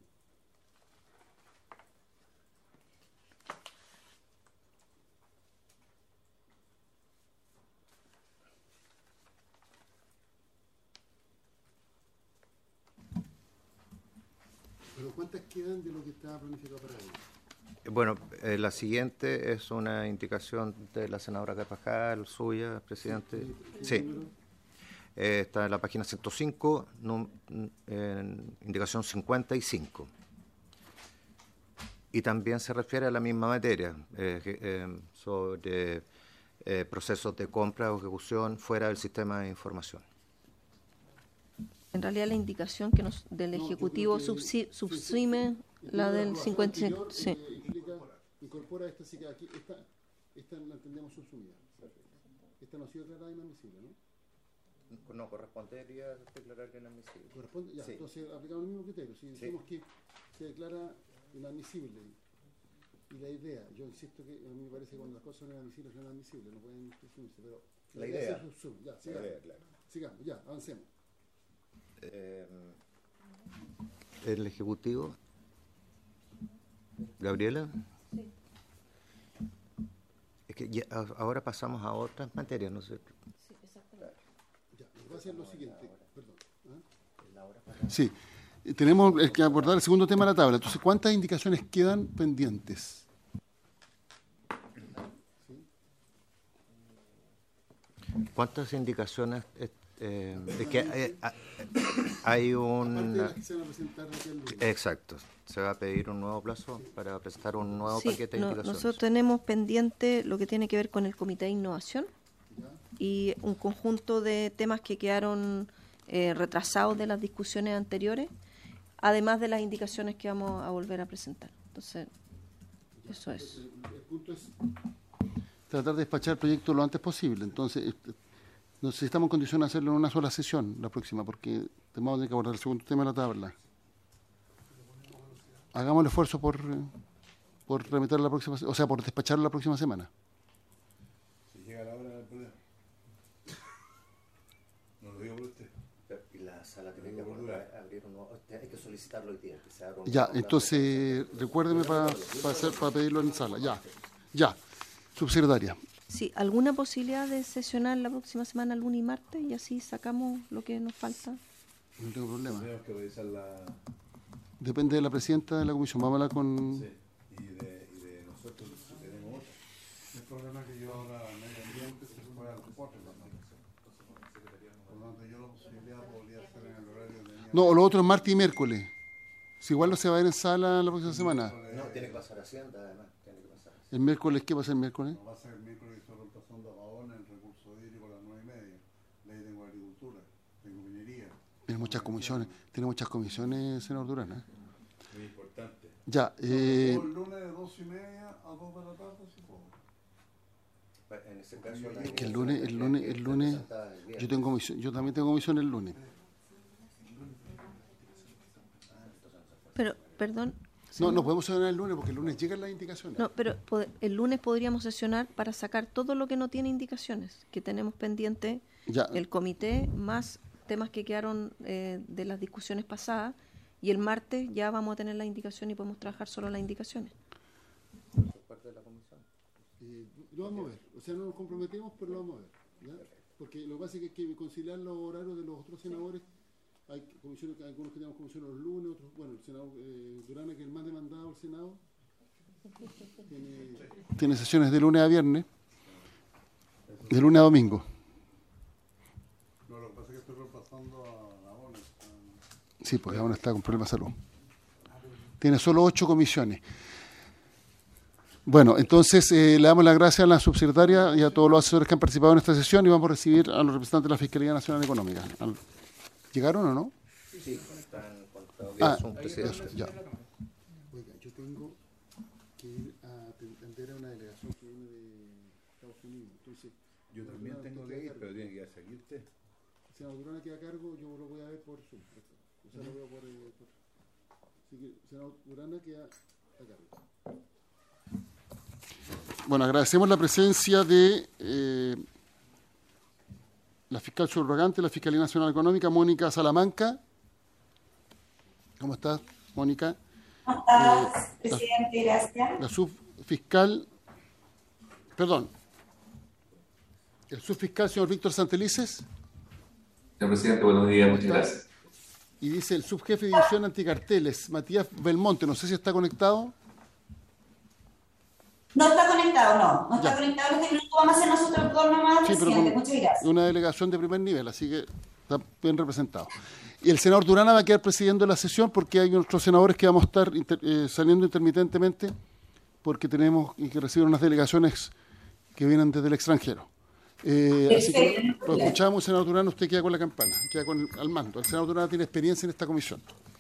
¿Pero cuántas quedan de lo que estaba planificado para hoy? Bueno, eh, la siguiente es una indicación de la senadora Carvajal, suya, presidente. Sí. Eh, está en la página ciento cinco, num, en indicación cincuenta y cinco. Y también se refiere a la misma materia, eh, eh, sobre eh, procesos de compra o ejecución fuera del sistema de información. En realidad la indicación que nos del No, yo Ejecutivo creo que- subsi- sí, sí, subsime sí. la Entiendo del aprobación cincuenta y cinco. anterior, Sí. eh, implica- incorpora esta, así que aquí, esta, esta la entendemos subsumida. Esta no ha sido declarada inadmisible, ¿no? No, correspondería declarar inadmisible. Corresponde, ya, Sí. entonces aplicamos el mismo criterio. Si decimos que se declara inadmisible y la idea, yo insisto que a mí me parece que cuando las cosas son inadmisibles son inadmisibles, no pueden subsumirse, pero La idea. se subsume. Ya, La sigamos, idea, claro. sigamos, ya, avancemos. Eh, el Ejecutivo. Gabriela. Es que ya, a- ahora pasamos a otras materias, ¿no es cierto? Ya, lo que va a ser lo siguiente, perdón. ¿ah? Sí, eh, tenemos el que abordar el segundo tema de la tabla. Entonces, ¿cuántas indicaciones quedan pendientes? ¿Cuántas indicaciones? eh, eh, es que eh, ah, hay Aparte de un... las que se van a presentar aquí el lunes. Exacto. Se va a pedir un nuevo plazo para presentar un nuevo Sí, paquete de no- indicaciones. nosotros tenemos pendiente lo que tiene que ver con el Comité de Innovación y un conjunto de temas que quedaron eh, retrasados de las discusiones anteriores, además de las indicaciones que vamos a volver a presentar. Entonces, eso es. El punto es tratar de despachar el proyecto lo antes posible. Entonces, este, no sé si estamos en condiciones de hacerlo en una sola sesión, la próxima, porque vamos a tener que abordar el segundo tema de la tabla. Hagamos el esfuerzo por, eh, por remitir la próxima, se- o sea, por despacharlo la próxima semana. Si llega la hora del problema. No lo digo por usted. Y la sala tiene que abordar- abrir un nuevo... Hay que solicitarlo hoy día. que se abra un Ya, nuevo plazo. entonces, recuérdeme para para pedirlo en sala. Ya, ya. Subsecretaria. Sí, ¿alguna posibilidad de sesionar la próxima semana, lunes y martes, y así sacamos lo que nos falta? No tengo problema. Tenemos que revisar la... Depende de la presidenta de la comisión. Vamos a hablar con... Sí, y de, y de nosotros si tenemos otra. El problema es que yo ahora medio ambiente se fue a las cuatro de la tarde. Por lo tanto, yo la posibilidad podría ser en el horario de mi... No, lo otro es martes y miércoles. Si igual no se va a ver en sala la próxima semana. No, tiene que pasar Hacienda, además. Tiene que pasar. ¿El miércoles qué pasa el miércoles? No va a ser el miércoles que estoy reemplazando a Paola en el recurso hídrico a las nueve y media. De ahí tengo agricultura, tengo minería. Tiene muchas comisiones. Tiene muchas comisiones, senador Durán. ¿eh? Muy importante. Ya, eh, O el lunes de dos y media a dos de la tarde, si puedo. En ese caso, la es que el lunes, el lunes, el lunes, yo tengo comisión, yo también tengo comisión el lunes. Pero, perdón. No, no podemos sesionar el lunes porque el lunes llegan las indicaciones. No, pero pod- el lunes podríamos sesionar para sacar todo lo que no tiene indicaciones, que tenemos pendiente Ya, el comité, más temas que quedaron eh, de las discusiones pasadas, y el martes ya vamos a tener la indicación y podemos trabajar solo las indicaciones. parte de la comisión. eh, lo vamos a ver. O sea, no nos comprometemos, pero lo vamos a ver. ¿ya? Porque lo que pasa es que hay que conciliar los horarios de los otros senadores. Hay comisiones, algunos que tenemos comisiones los lunes, otros, bueno, el senador eh, Durana, que es el más demandado al Senado, tiene, tiene sesiones de lunes a viernes, de lunes a domingo. No, lo que pasa es que estoy reemplazando a la O N E. Sí, pues aún está con problemas de salud. Tiene solo ocho comisiones. Bueno, entonces eh, le damos las gracias a la subsecretaria y a todos los asesores que han participado en esta sesión y vamos a recibir a los representantes de la Fiscalía Nacional Económica. Al- ¿Llegaron o no? Sí, están contados. Ah, Es un presidente. eso, ya. Oiga, yo tengo que ir a atender a una delegación que viene de Estados Unidos. Entonces, Yo también tengo que ir, pero tiene que ir a seguir usted. el senador Durana queda a cargo, yo lo voy a ver por Zoom. O sea, lo veo por, eh, por... Así que el senador Durana queda a cargo. Bueno, agradecemos la presencia de eh, la fiscal subrogante de la Fiscalía Nacional Económica, Mónica Salamanca. ¿Cómo estás, Mónica? ¿Cómo estás, presidente? Gracias. La subfiscal, perdón, el subfiscal, señor Víctor Santelices, Señor presidente, buenos días, ¿Cómo muchas está? gracias. y dice el subjefe de división anticarteles, Matías Belmonte, no sé si está conectado. No está conectado, no. No está Ya. conectado en este minuto. Vamos a hacer nosotros dos nomás, Sí, pero presidente. con Muchas gracias. una delegación de primer nivel, así que está bien representado. Y el senador Durana va a quedar presidiendo la sesión porque hay otros senadores que vamos a estar inter- eh, saliendo intermitentemente porque tenemos y que reciben unas delegaciones que vienen desde el extranjero. Eh, así que Perfecto. lo escuchamos, senador Turano, usted queda con la campana, queda con el, al mando. El senador Turano tiene experiencia en esta comisión.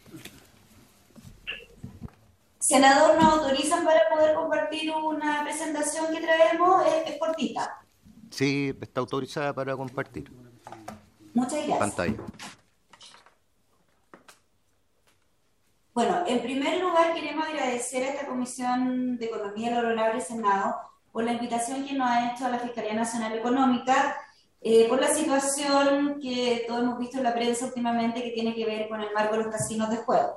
Senador, ¿nos autorizan para poder compartir una presentación que traemos? Es, es cortita. Sí, está autorizada para compartir Muchas gracias. pantalla. Bueno, en primer lugar queremos agradecer a esta Comisión de Economía del Honorable Senado por la invitación que nos ha hecho a la Fiscalía Nacional Económica, eh, por la situación que todos hemos visto en la prensa últimamente que tiene que ver con el marco de los casinos de juego.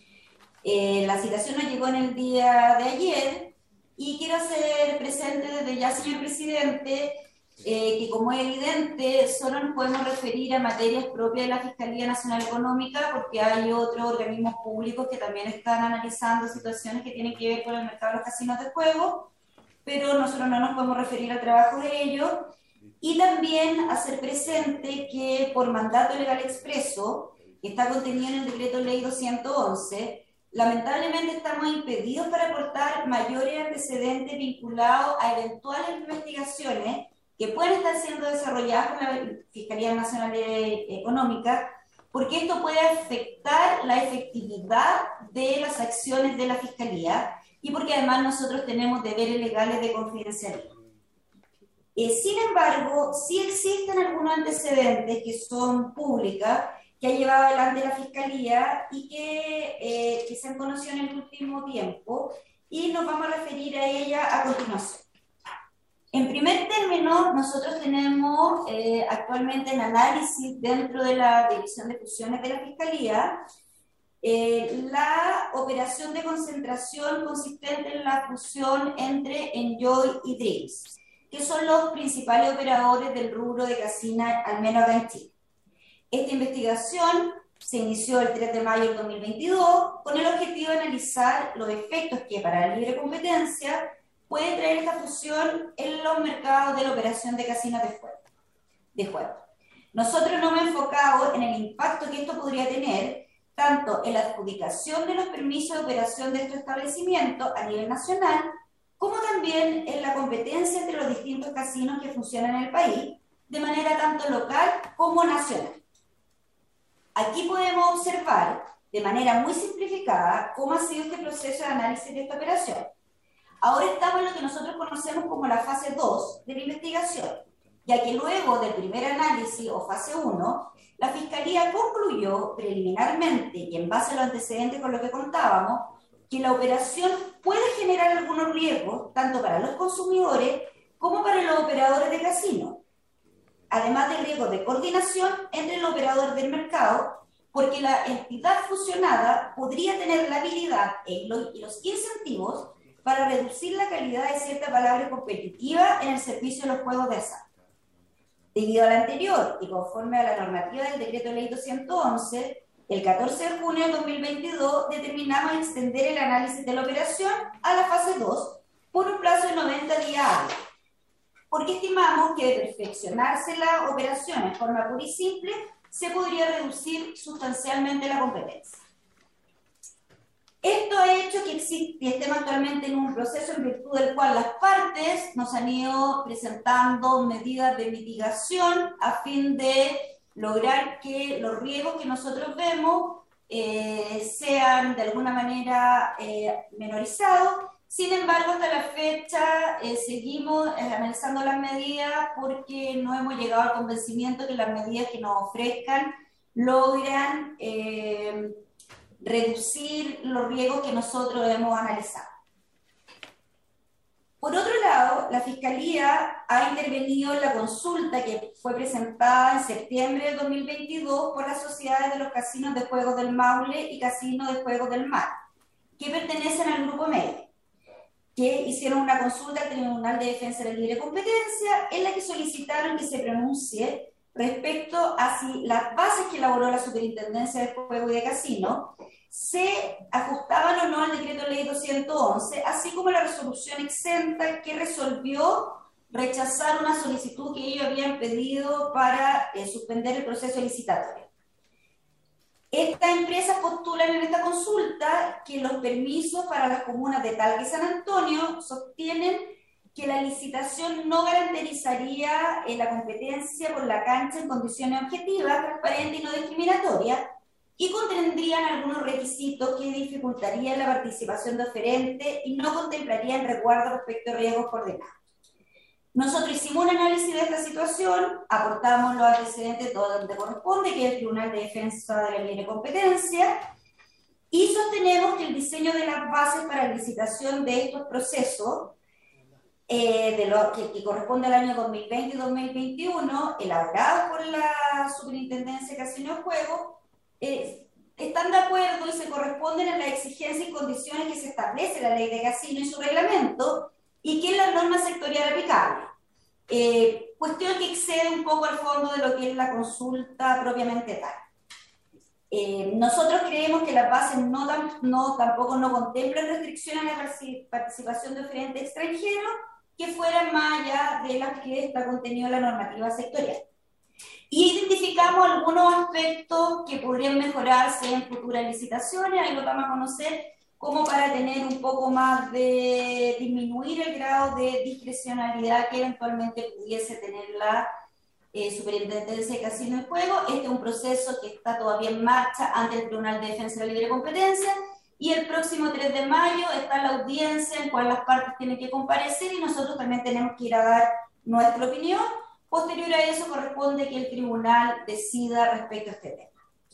Eh, la citación nos llegó en el día de ayer y quiero hacer presente desde ya, señor presidente, eh, que como es evidente, solo nos podemos referir a materias propias de la Fiscalía Nacional Económica porque hay otros organismos públicos que también están analizando situaciones que tienen que ver con el mercado de los casinos de juego, pero nosotros no nos podemos referir al trabajo de ellos. Y también hacer presente que por mandato legal expreso, que está contenido en el decreto ley doscientos once, lamentablemente estamos impedidos para aportar mayores antecedentes vinculados a eventuales investigaciones que pueden estar siendo desarrolladas por la Fiscalía Nacional Económica, porque esto puede afectar la efectividad de las acciones de la Fiscalía y porque además nosotros tenemos deberes legales de confidencialidad. Eh, sin embargo, sí existen algunos antecedentes que son públicas, que ha llevado adelante la Fiscalía y que, eh, que se han conocido en el último tiempo, y nos vamos a referir a ella a continuación. En primer término, nosotros tenemos eh, actualmente en análisis dentro de la División de Fusiones de la Fiscalía eh, la operación de concentración consistente en la fusión entre Enjoy y Dreams, que son los principales operadores del rubro de casino, al menos acá en Chile. Esta investigación se inició el tres de mayo del dos mil veintidós con el objetivo de analizar los efectos que para la libre competencia puede traer esta fusión en los mercados de la operación de casinos de juego. De juego. Nosotros nos hemos enfocado en el impacto que esto podría tener tanto en la adjudicación de los permisos de operación de estos establecimientos a nivel nacional, como también en la competencia entre los distintos casinos que funcionan en el país, de manera tanto local como nacional. Aquí podemos observar, de manera muy simplificada, cómo ha sido este proceso de análisis de esta operación. Ahora estamos en lo que nosotros conocemos como la fase dos de la investigación, ya que luego del primer análisis o fase uno, la Fiscalía concluyó preliminarmente y en base a los antecedentes con los que contábamos, que la operación puede generar algunos riesgos, tanto para los consumidores como para los operadores de casino, además de riesgos de coordinación entre el operador del mercado, porque la entidad fusionada podría tener la habilidad y los incentivos para reducir la calidad de cierta palabra competitiva en el servicio de los juegos de azar. Debido a lo anterior y conforme a la normativa del decreto ley doscientos once, el catorce de junio de dos mil veintidós determinamos extender el análisis de la operación a la fase dos por un plazo de noventa días hábiles, porque estimamos que de perfeccionarse la operación en forma pura y simple, se podría reducir sustancialmente la competencia. Esto ha hecho que existe, y estemos actualmente en un proceso en virtud del cual las partes nos han ido presentando medidas de mitigación a fin de lograr que los riesgos que nosotros vemos eh, sean de alguna manera eh, menorizados. Sin embargo, hasta la fecha eh, seguimos eh, analizando las medidas porque no hemos llegado al convencimiento que las medidas que nos ofrezcan logran eh, reducir los riesgos que nosotros hemos analizado. Por otro lado, la Fiscalía ha intervenido en la consulta que fue presentada en septiembre de dos mil veintidós por las sociedades de los casinos de juegos del Maule y Casinos de Juegos del Mar, que pertenecen al Grupo Media, que hicieron una consulta al Tribunal de Defensa de la Libre Competencia en la que solicitaron que se pronuncie respecto a si las bases que elaboró la Superintendencia de Juego y de Casino se ajustaban o no al decreto ley doscientos once, así como la resolución exenta que resolvió rechazar una solicitud que ellos habían pedido para eh, suspender el proceso licitatorio. Estas empresas postulan en esta consulta que los permisos para las comunas de Talca y San Antonio sostienen que la licitación no garantizaría eh, la competencia por la cancha en condiciones objetivas, transparentes y no discriminatorias, y contendrían algunos requisitos que dificultarían la participación de oferentes y no contemplarían resguardo respecto a riesgos coordinados. Nosotros hicimos un análisis de esta situación, aportamos los antecedentes todo donde corresponde, que es el Tribunal de Defensa de la Libre Competencia, y sostenemos que el diseño de las bases para la licitación de estos procesos, eh, de lo que, que corresponde al año dos mil veinte y dos mil veintiuno, elaborados por la Superintendencia de Casino y Juego, eh, están de acuerdo y se corresponden a las exigencias y condiciones que se establece la ley de casino y su reglamento, y que es la norma sectorial aplicable. Eh, cuestión que excede un poco al fondo de lo que es la consulta propiamente tal. Eh, nosotros creemos que las bases no, tan, no, tampoco no contemplan restricciones a la participación de oferentes extranjeros que fueran más allá de las que está contenido en la normativa sectorial. Y identificamos algunos aspectos que podrían mejorarse en futuras licitaciones, ahí lo vamos a conocer, como para tener un poco más de disminuir el grado de discrecionalidad que eventualmente pudiese tener la eh, Superintendencia de Casino y Juego. Este es un proceso que está todavía en marcha ante el Tribunal de Defensa de la Libre Competencia, y el próximo tres de mayo está la audiencia en cual las partes tienen que comparecer y nosotros también tenemos que ir a dar nuestra opinión. Posterior a eso corresponde que el tribunal decida respecto a este tema.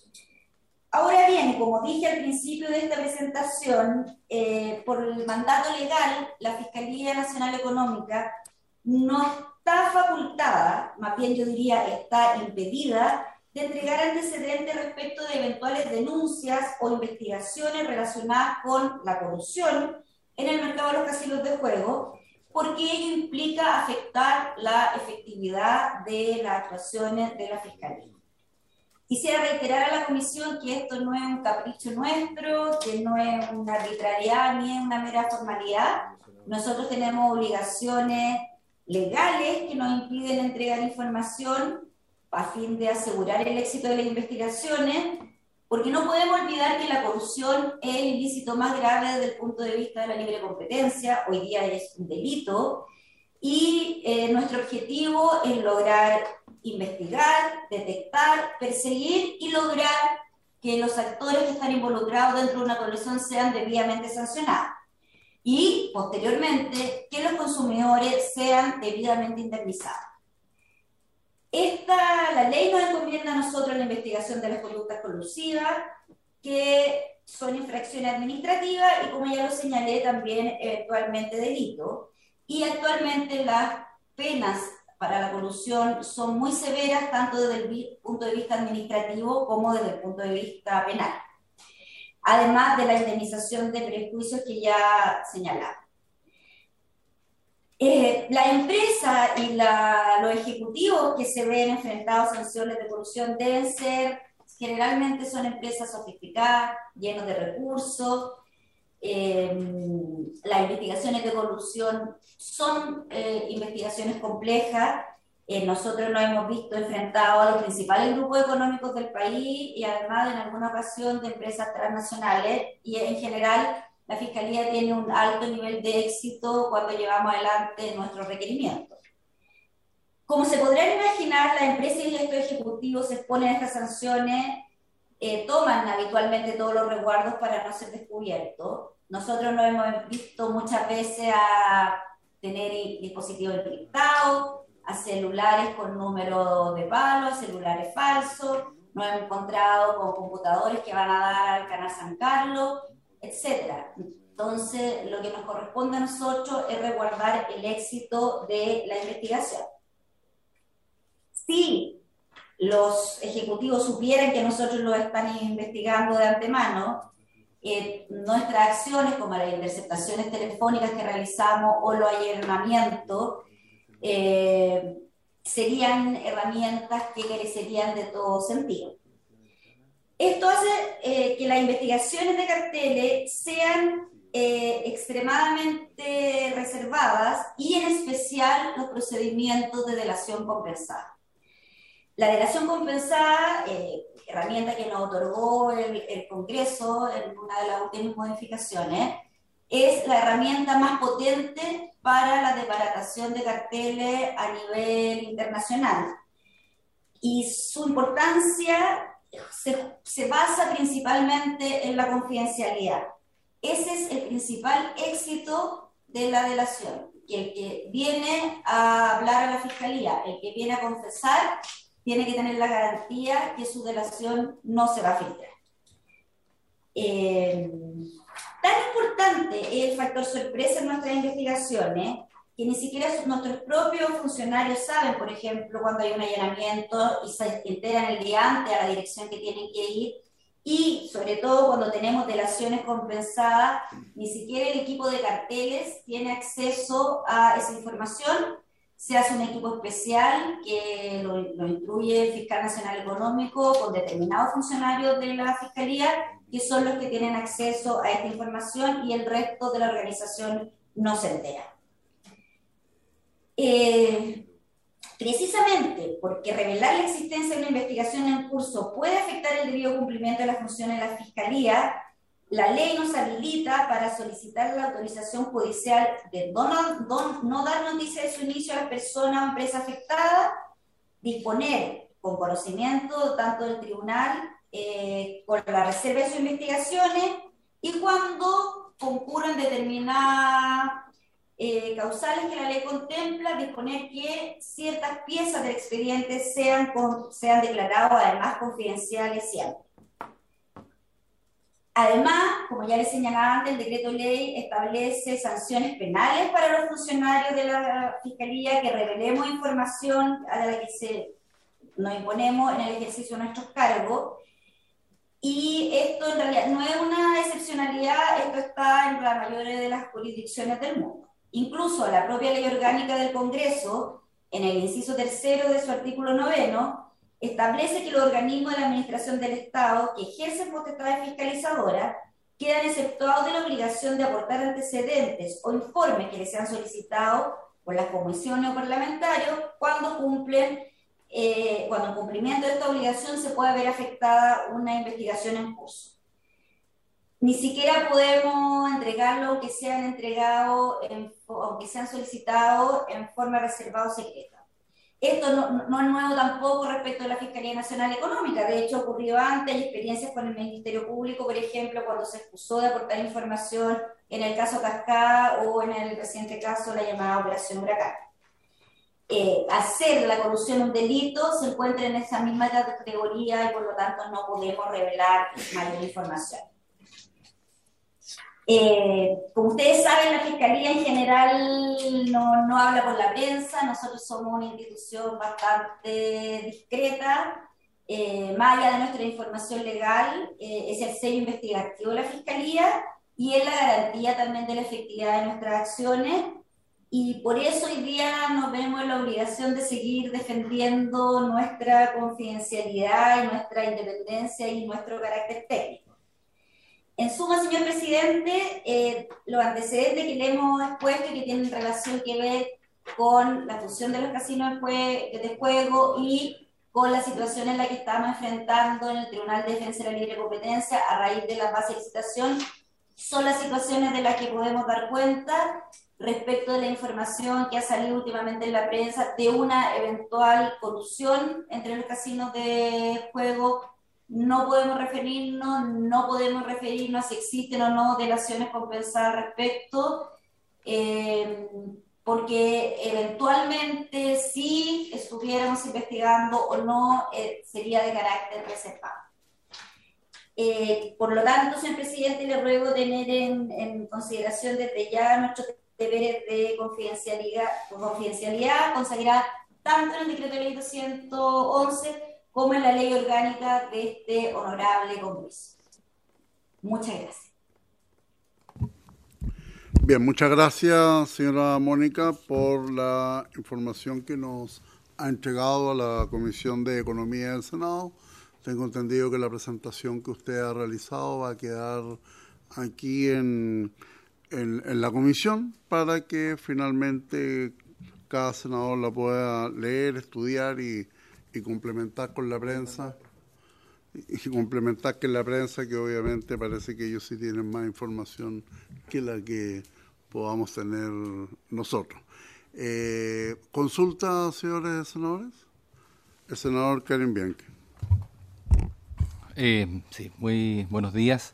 Ahora bien, como dije al principio de esta presentación, eh, por el mandato legal, la Fiscalía Nacional Económica no está facultada, más bien yo diría está impedida, de entregar antecedentes respecto de eventuales denuncias o investigaciones relacionadas con la corrupción en el mercado de los casinos de juego, porque ello implica afectar la efectividad de las actuaciones de la Fiscalía. Quisiera reiterar a la Comisión que esto no es un capricho nuestro, que no es una arbitrariedad ni es una mera formalidad. Nosotros tenemos obligaciones legales que nos impiden entregar información a fin de asegurar el éxito de las investigaciones, porque no podemos olvidar que la corrupción es el ilícito más grave desde el punto de vista de la libre competencia, hoy día es un delito, y eh, nuestro objetivo es lograr investigar, detectar, perseguir y lograr que los actores que están involucrados dentro de una corrupción sean debidamente sancionados. Y, posteriormente, que los consumidores sean debidamente indemnizados. Esta, la ley nos encomienda a nosotros la investigación de las conductas colusivas, que son infracciones administrativas y, como ya lo señalé, también eventualmente delito. Y actualmente las penas para la corrupción son muy severas, tanto desde el punto de vista administrativo como desde el punto de vista penal. Además de la indemnización de prejuicios que ya señalaba. Eh, la empresa y la, los ejecutivos que se ven enfrentados a sanciones de corrupción deben ser, generalmente son empresas sofisticadas, llenos de recursos. Eh, las investigaciones de corrupción son eh, investigaciones complejas. Eh, nosotros nos hemos visto enfrentados a los principales grupos económicos del país y además en alguna ocasión de empresas transnacionales, y en general la Fiscalía tiene un alto nivel de éxito cuando llevamos adelante nuestros requerimientos. Como se podrán imaginar, las empresas y estos ejecutivos se exponen a estas sanciones, eh, toman habitualmente todos los resguardos para no ser descubiertos. Nosotros nos hemos visto muchas veces a tener dispositivos encriptados, a celulares con números de palo, a celulares falsos, nos hemos encontrado con computadores que van a dar al Canal San Carlos, etcétera. Entonces, lo que nos corresponde a nosotros es resguardar el éxito de la investigación. Si los ejecutivos supieran que nosotros lo están investigando de antemano, eh, nuestras acciones, como las interceptaciones telefónicas que realizamos o los allanamientos, eh, serían herramientas que carecerían de todo sentido. Esto hace eh, que las investigaciones de carteles sean eh, extremadamente reservadas y en especial los procedimientos de delación compensada. La delación compensada, eh, herramienta que nos otorgó el, el Congreso en una de las últimas modificaciones, es la herramienta más potente para la desbaratación de carteles a nivel internacional. Y su importancia se, se basa principalmente en la confidencialidad. Ese es el principal éxito de la delación, que el que viene a hablar a la Fiscalía, el que viene a confesar, tiene que tener la garantía que su delación no se va a filtrar. Eh, tan importante es el factor sorpresa en nuestras investigaciones, que ni siquiera nuestros propios funcionarios saben, por ejemplo, cuando hay un allanamiento y se enteran el día antes a la dirección que tienen que ir, y sobre todo cuando tenemos delaciones compensadas, ni siquiera el equipo de carteles tiene acceso a esa información. Se hace un equipo especial que lo, lo instruye el Fiscal Nacional Económico con determinados funcionarios de la Fiscalía, que son los que tienen acceso a esta información, y el resto de la organización no se entera. Eh, precisamente porque revelar la existencia de una investigación en curso puede afectar el debido cumplimiento de las funciones de la Fiscalía, la ley nos habilita para solicitar la autorización judicial de no, no, no dar noticia de su inicio a la persona o empresa afectada, disponer con conocimiento tanto del tribunal eh, con la reserva de sus investigaciones, y cuando concurran determinadas Eh, causales que la ley contempla, disponer que ciertas piezas del expediente sean, con, sean declaradas además confidenciales siempre. Además, como ya les señalaba antes, el decreto ley establece sanciones penales para los funcionarios de la Fiscalía que revelemos información a la que se, nos imponemos en el ejercicio de nuestros cargos. Y esto en realidad no es una excepcionalidad, esto está en la mayoría de las jurisdicciones del mundo. Incluso la propia ley orgánica del Congreso, en el inciso tercero de su artículo noveno, establece que los organismos de la administración del Estado que ejercen potestades fiscalizadoras quedan exceptuados de la obligación de aportar antecedentes o informes que les sean solicitados por las comisiones o parlamentarios cuando cumplen, eh, cuando en cumplimiento de esta obligación se pueda ver afectada una investigación en curso. Ni siquiera podemos entregarlo aunque sean entregados, en, aunque sean solicitados en forma reservada o secreta. Esto no, no es nuevo tampoco respecto a la Fiscalía Nacional Económica. De hecho, ocurrió antes, hay experiencias con el Ministerio Público, por ejemplo, cuando se excusó de aportar información en el caso Cascada o en el reciente caso la llamada Operación Huracán. Eh, hacer la corrupción un delito se encuentra en esa misma categoría y por lo tanto no podemos revelar mayor información. Eh, como ustedes saben, la Fiscalía en general no, no habla por la prensa. Nosotros somos una institución bastante discreta, eh, más allá de nuestra información legal, eh, es el sello investigativo de la Fiscalía y es la garantía también de la efectividad de nuestras acciones, y por eso hoy día nos vemos en la obligación de seguir defendiendo nuestra confidencialidad y nuestra independencia y nuestro carácter técnico. En suma, señor presidente, eh, los antecedentes que le hemos expuesto y que tienen relación que ver con la función de los casinos de, jue de juego y con la situación en la que estamos enfrentando en el Tribunal de Defensa de la Libre Competencia a raíz de la base de licitación, son las situaciones de las que podemos dar cuenta respecto de la información que ha salido últimamente en la prensa de una eventual corrupción entre los casinos de juego. No podemos referirnos, no podemos referirnos a si existen o no delaciones compensadas al respecto, eh, porque eventualmente si estuviéramos investigando o no, eh, sería de carácter reservado. Eh, por lo tanto, señor presidente, le ruego tener en, en consideración desde ya nuestros deberes de confidencialidad, confidencialidad consagrada tanto en el decreto de ley doscientos once como en la ley orgánica de este honorable Congreso. Muchas gracias. Bien, muchas gracias, señora Mónica, por la información que nos ha entregado a la Comisión de Economía del Senado. Tengo entendido que la presentación que usted ha realizado va a quedar aquí en, en, en la comisión para que finalmente cada senador la pueda leer, estudiar y y complementar con la prensa. y complementar que la prensa, que obviamente parece que ellos sí tienen más información que la que podamos tener nosotros. Eh, ¿Consulta, señores senadores? El senador Karen Bianchi. Eh, sí, muy buenos días.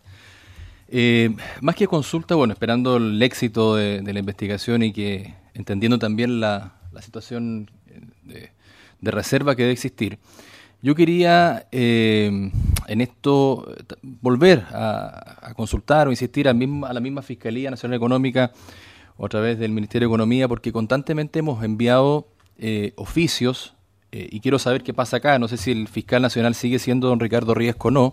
Eh, más que consulta, bueno, esperando el éxito de, de la investigación y que entendiendo también la, la situación de, de reserva que debe existir, yo quería eh, en esto volver a, a consultar o insistir a, misma, a la misma Fiscalía Nacional Económica o a través del Ministerio de Economía, porque constantemente hemos enviado eh, oficios eh, y quiero saber qué pasa acá. No sé si el fiscal nacional sigue siendo don Ricardo Riesco o no.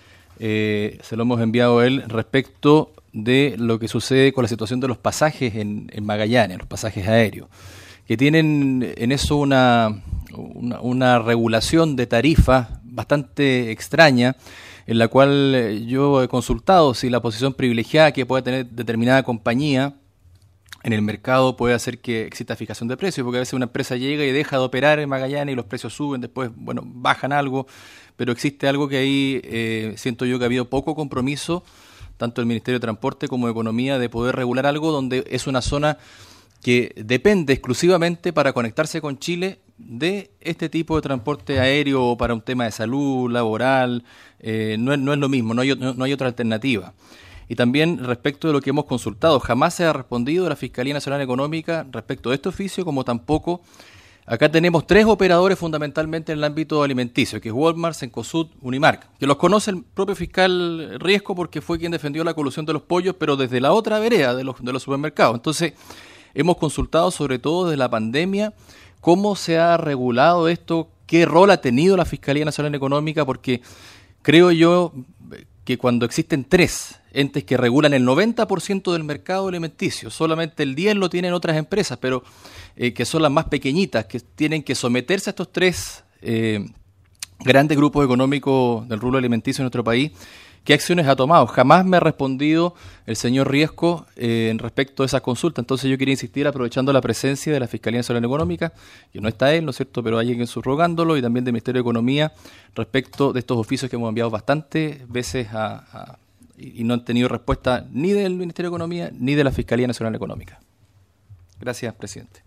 Eh, se lo hemos enviado a él respecto de lo que sucede con la situación de los pasajes en, en Magallanes, los pasajes aéreos, que tienen en eso una, una, una regulación de tarifas bastante extraña, en la cual yo he consultado si la posición privilegiada que pueda tener determinada compañía en el mercado puede hacer que exista fijación de precios, porque a veces una empresa llega y deja de operar en Magallanes y los precios suben, después, bueno, bajan algo, pero existe algo que ahí eh, siento yo que ha habido poco compromiso, tanto el Ministerio de Transporte como de Economía, de poder regular algo donde es una zona que depende exclusivamente para conectarse con Chile de este tipo de transporte aéreo o para un tema de salud, laboral, eh, no, es, no es lo mismo, no hay, no, no hay otra alternativa. Y también respecto de lo que hemos consultado, jamás se ha respondido de la Fiscalía Nacional Económica respecto de este oficio, como tampoco acá tenemos tres operadores fundamentalmente en el ámbito alimenticio, que es Walmart, Cencosud, Unimark, que los conoce el propio fiscal Riesco porque fue quien defendió la colusión de los pollos, pero desde la otra vereda de los, de los supermercados. Entonces, hemos consultado sobre todo desde la pandemia cómo se ha regulado esto, qué rol ha tenido la Fiscalía Nacional Económica, porque creo yo que cuando existen tres entes que regulan el noventa por ciento del mercado alimenticio, solamente el diez por ciento lo tienen otras empresas, pero eh, que son las más pequeñitas, que tienen que someterse a estos tres eh, grandes grupos económicos del rubro alimenticio en nuestro país, ¿qué acciones ha tomado? Jamás me ha respondido el señor Riesco eh, en respecto a esa consulta. Entonces yo quería insistir, aprovechando la presencia de la Fiscalía Nacional Económica, que no está él, ¿no es cierto?, pero hay alguien subrogándolo, y también del Ministerio de Economía, respecto de estos oficios que hemos enviado bastantes veces a, a, y no han tenido respuesta ni del Ministerio de Economía ni de la Fiscalía Nacional Económica. Gracias, presidente.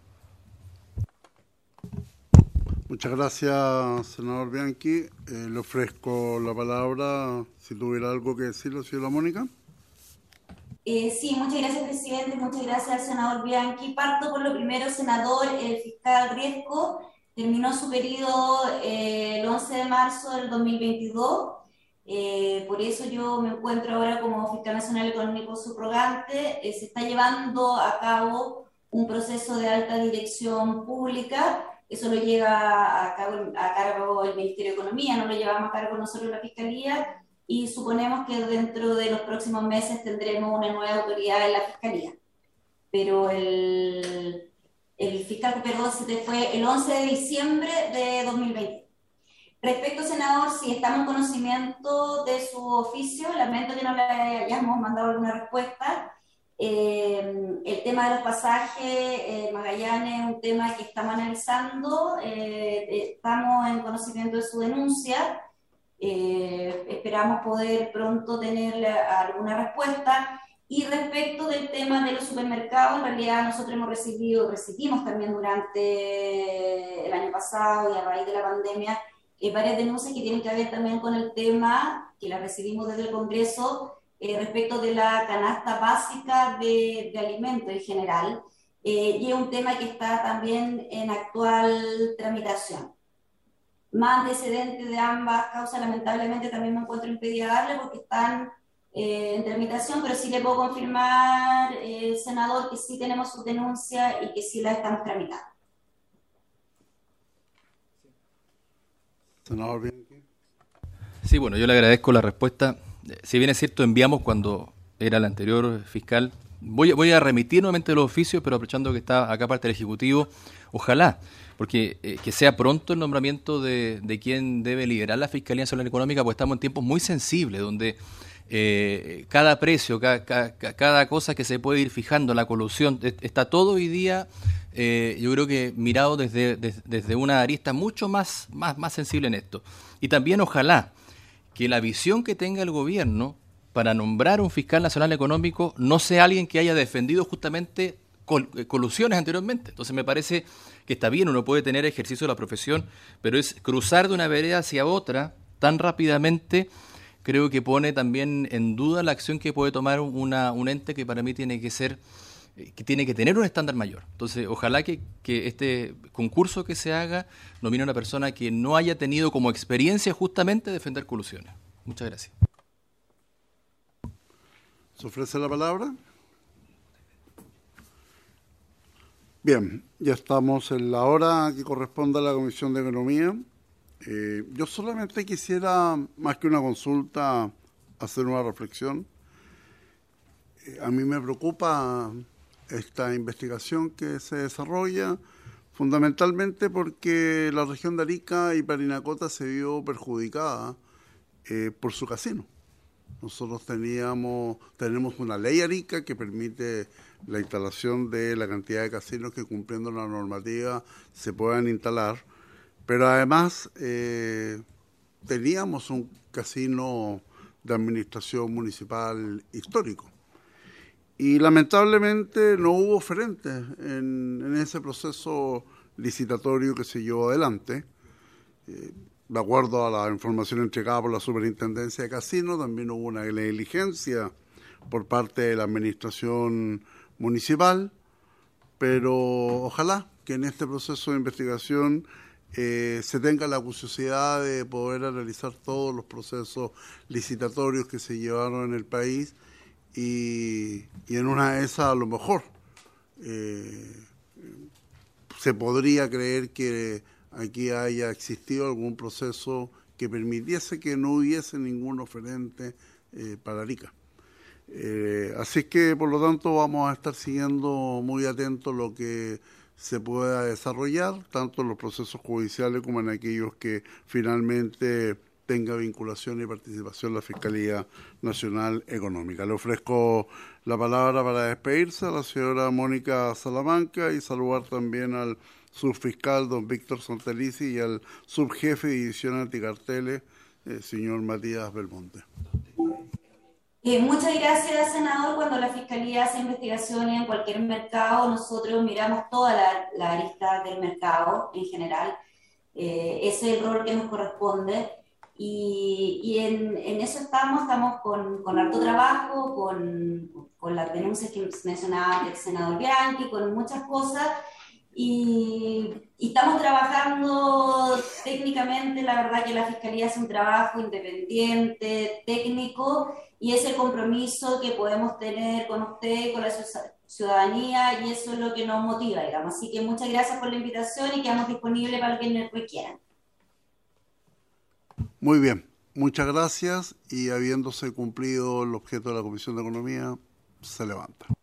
Muchas gracias, senador Bianchi. Eh, le ofrezco la palabra, si tuviera algo que decirle, señora Mónica. Eh, sí, muchas gracias, presidente. Muchas gracias al senador Bianchi. Parto por lo primero, senador. El fiscal Riesco terminó su periodo eh, el once de marzo del dos mil veintidós. Eh, por eso yo me encuentro ahora como fiscal nacional económico subrogante. Eh, se está llevando a cabo un proceso de alta dirección pública. Eso lo lleva a, cabo, a cargo el Ministerio de Economía, no lo llevamos a cargo nosotros la Fiscalía, y suponemos que dentro de los próximos meses tendremos una nueva autoridad en la Fiscalía. Pero el, el fiscal, perdón, se fue el once de diciembre de dos mil veinte. Respecto, senador, si estamos en conocimiento de su oficio, lamento que no le hayamos mandado alguna respuesta. Eh, el tema de los pasajes, eh, Magallanes es un tema que estamos analizando, eh, estamos en conocimiento de su denuncia, eh, esperamos poder pronto tener alguna respuesta. Y respecto del tema de los supermercados, en realidad nosotros hemos recibido, recibimos también durante el año pasado y a raíz de la pandemia eh, varias denuncias que tienen que ver también con el tema, que las recibimos desde el Congreso, Eh, respecto de la canasta básica de, de alimentos en general, eh, y es un tema que está también en actual tramitación. Más antecedentes de ambas causas, lamentablemente, también me encuentro impedida darle porque están eh, en tramitación, pero sí le puedo confirmar, eh, senador, que sí tenemos su denuncia y que sí la estamos tramitando. Senador Bianchi. Sí, bueno, yo le agradezco la respuesta. Si bien es cierto, enviamos cuando era el anterior fiscal, voy, voy a remitir nuevamente los oficios, pero aprovechando que está acá parte del Ejecutivo, ojalá, porque eh, que sea pronto el nombramiento de, de quien debe liderar la Fiscalía Nacional Económica, pues estamos en tiempos muy sensibles, donde eh, cada precio, cada, cada, cada cosa que se puede ir fijando, la colusión, está todo hoy día, eh, yo creo que mirado desde, desde, desde una arista mucho más, más, más sensible en esto. Y también ojalá que la visión que tenga el gobierno para nombrar un fiscal nacional económico no sea alguien que haya defendido justamente col colusiones anteriormente. Entonces me parece que está bien, uno puede tener ejercicio de la profesión, pero es cruzar de una vereda hacia otra tan rápidamente, creo que pone también en duda la acción que puede tomar una, un ente que para mí tiene que ser, que tiene que tener un estándar mayor. Entonces, ojalá que, que este concurso que se haga nomine a una persona que no haya tenido como experiencia justamente defender colusiones. Muchas gracias. ¿Se ofrece la palabra? Bien, ya estamos en la hora que corresponde a la Comisión de Economía. Eh, yo solamente quisiera, más que una consulta, hacer una reflexión. Eh, a mí me preocupa esta investigación que se desarrolla, fundamentalmente porque la región de Arica y Parinacota se vio perjudicada eh, por su casino. Nosotros teníamos, tenemos una ley Arica que permite la instalación de la cantidad de casinos que, cumpliendo la normativa, se puedan instalar, pero además eh, teníamos un casino de administración municipal histórico. Y lamentablemente no hubo oferente en, en ese proceso licitatorio que se llevó adelante. Eh, de acuerdo a la información entregada por la Superintendencia de Casinos, también hubo una negligencia por parte de la administración municipal, pero ojalá que en este proceso de investigación eh, se tenga la curiosidad de poder analizar todos los procesos licitatorios que se llevaron en el país y, y en una de esas a lo mejor eh, se podría creer que aquí haya existido algún proceso que permitiese que no hubiese ningún oferente eh, para Arica. Eh, así es que, por lo tanto, vamos a estar siguiendo muy atentos lo que se pueda desarrollar, tanto en los procesos judiciales como en aquellos que finalmente tenga vinculación y participación la Fiscalía Nacional Económica. Le ofrezco la palabra para despedirse a la señora Mónica Salamanca y saludar también al subfiscal don Víctor Santelici y al subjefe de división anticarteles, eh, señor Matías Belmonte. Eh, muchas gracias, senador. Cuando la Fiscalía hace investigaciones en cualquier mercado, nosotros miramos toda la, la arista del mercado en general. Eh, ese es el rol que nos corresponde. Y, y en, en eso estamos, estamos con, con harto trabajo, con, con las denuncias que mencionaba el senador Bianchi, con muchas cosas. Y, y estamos trabajando técnicamente. La verdad que la Fiscalía hace un trabajo independiente, técnico, y es el compromiso que podemos tener con usted, con la ciudadanía, y eso es lo que nos motiva, digamos. Así que muchas gracias por la invitación y quedamos disponibles para lo que nos requieran. Muy bien, muchas gracias, y habiéndose cumplido el objeto de la Comisión de Economía, se levanta.